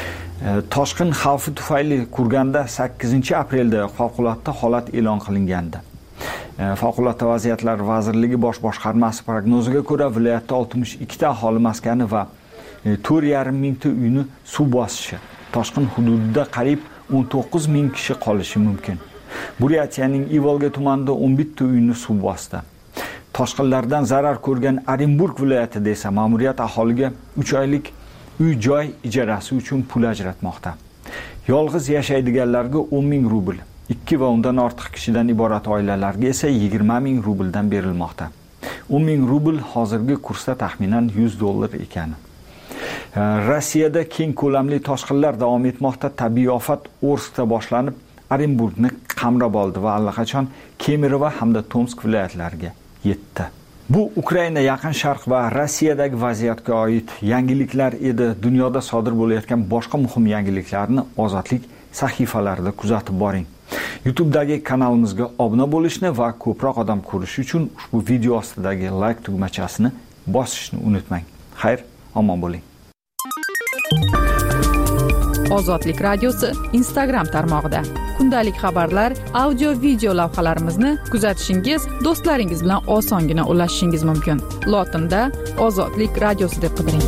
Toshqin xavfi tufayli Kurganda sakkizinchi aprelda favqulodda holat e'lon qilingandi. Favqulodda vaziyatlar vazirligi bosh boshqarmasi prognoziga ko'ra, viloyatda oltmish ikkita aholi maskani va to'rt yarim mingta uyni suv bosishi, toshqin hududida qariyb o'n to'qqiz ming kishi qolishi mumkin. Buryatiyaning Ivolga tumanida o'n bitta uyni suv bosdi. Toshqinlardan zarar ko'rgan Orenburg viloyatida esa ma'muriyat aholiga uch oylik uy-joy ijarasi uchun pul ajratmoqda. Yolg'iz yashaydiganlarga o'n ming rubl, ikki va undan ortiq kishidan iborat oilalarga esa yigirma ming rubldan berilmoqda. o'n ming rubl hozirgi kursda taxminan yuz dollar ekani. Rossiyada keng ko'lamli toshqinlar davom etmoqda. Tabiiy ofat Orskda boshlanib, Orenburgni qamrab oldi va allaqachon Kemerovo hamda Tomsk viloyatlariga yetdi. Bu Ukraina, Yaqin Sharq va Rossiyadagi vaziyatga oid yangiliklar edi. Dunyoda sodir bo'layotgan boshqa muhim yangiliklarni Ozodlik sahifalarida kuzatib boring. YouTube'dagi kanalimizga obuna bo'lishni va ko'proq odam ko'rish uchun ushbu video ostidagi like tugmachasini bosishni unutmang. Xayr, omon bo'ling. Ozodlik radiosi Instagram tarmog'ida kundalik xabarlar, audio video lavhalarimizni kuzatishingiz, do'stlaringiz bilan osongina ulashishingiz mumkin. Lotinda Ozodlik radiosi deb qidiring.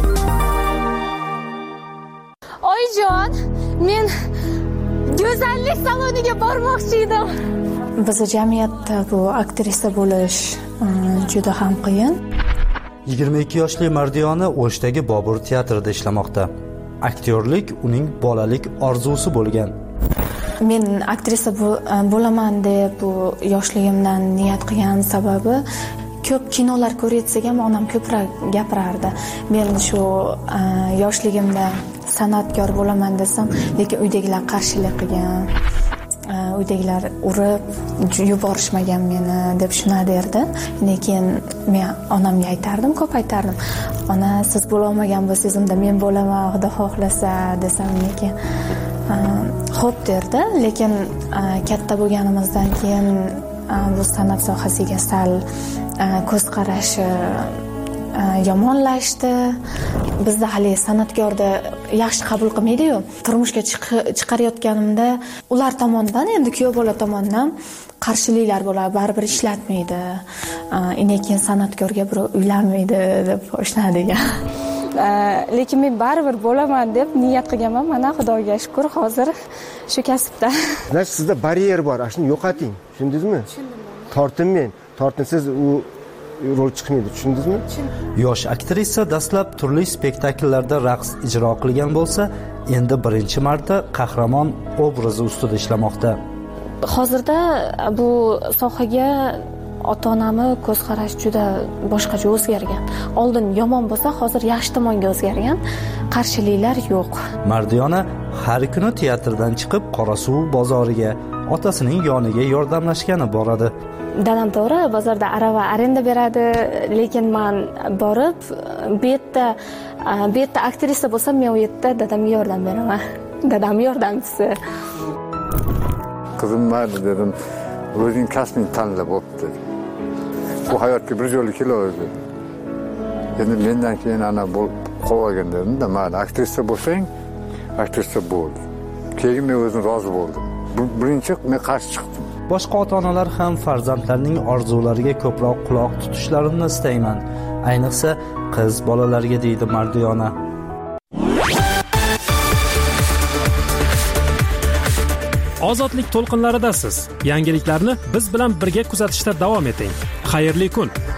Oyijon, men go'zallik saloniga bormoqchi edim. Biz jamiyatda bu aktrisa bo'lish juda ham qiyin. yigirma ikki yoshli Mardiyona O'shdagi Bobur teatrida ishlamoqda. Aktyorlik uning bolalik orzusi bo'lgan. Men aktrisa bo'laman deb bu yoshligimdan niyat qilgan sababi, ko'p kinolar ko'rayotsak ham onam ko'proq gapirardi. Men shu yoshligimda san'atkor bo'laman desam, lekin uydagilar qarshilik qilgan. Uydagilar urib yuborishmagan meni deb shuna derdi. Lekin men onamga aytardim, ko'p aytardim. Ona, siz bo'la olmagan bo'lsangiz, unda men bo'laman, Xudo xohlasa desam, lekin xo'p derdi. Lekin katta bo'lganimizdan keyin bu san'at sohasiga sal ko'z qarashi yomonlashdi. Bizda hali san'atkorda yaxshi qabul qilmaydi-yu. Turmushga chiqarayotganimda ular tomonidan, endi kuyov bola tomonidan qarshiliklar bo'ladi, baribir ishlatmaydi. Keyin san'atkorga birov uylanmaydi deb boshlanadi degan. Lekin men baribir bo'laman deb niyat qilganman. Mana Xudoga shukr, hozir shu kasbda. Значит, sizda baryer bor, shuni yo'qoting. Tushundingizmi? Tortinmang. Tortinsiz u rol chiqmaydi, tushundingizmi? Yosh aktrisa dastlab turli spektakllarda raqs ijro qilgan bo'lsa, endi birinchi marta qahramon obrazi ustida ishlamoqda. Hozirda bu sohaga ota-onamni ko'z qarash juda boshqacha o'zgargan. Oldin yomon bo'lsa, hozir yaxshi tomonga o'zgargan. Qarshiliklar yo'q. Mardiyona har kuni teatrdan chiqib Qorasuv bozoriga otasining yoniga yordamlashgani boradi. Dadam to'g'ri bozorda arava arenda beradi, lekin men borib bu yerda bu yerda aktrisa bo'lsam, men u yerda dadamga yordam beraman. Dadam yordamchisi. Qizim mayli dedim, o'zing kasbing tanlab bo'pti. Bu hayotga bir yo'l keladi. Endi mendan keyin ana bo'lib qolgan dedim-da, mayli aktrisa bo'lsang, aktrisa bo'l. Keyin men o'zim rozi bo'ldim. Birinchi men qarshi chiqdim. Boshqa ota-onalar ham farzandlarining orzulariga ko'proq quloq tutishlarini istayman. ayniqsa qiz bolalarga, deydi Mardiyona. Ozodlik to'lqinlaridasiz. Yangiliklarni biz bilan birga kuzatishda davom eting. Xayrli kun.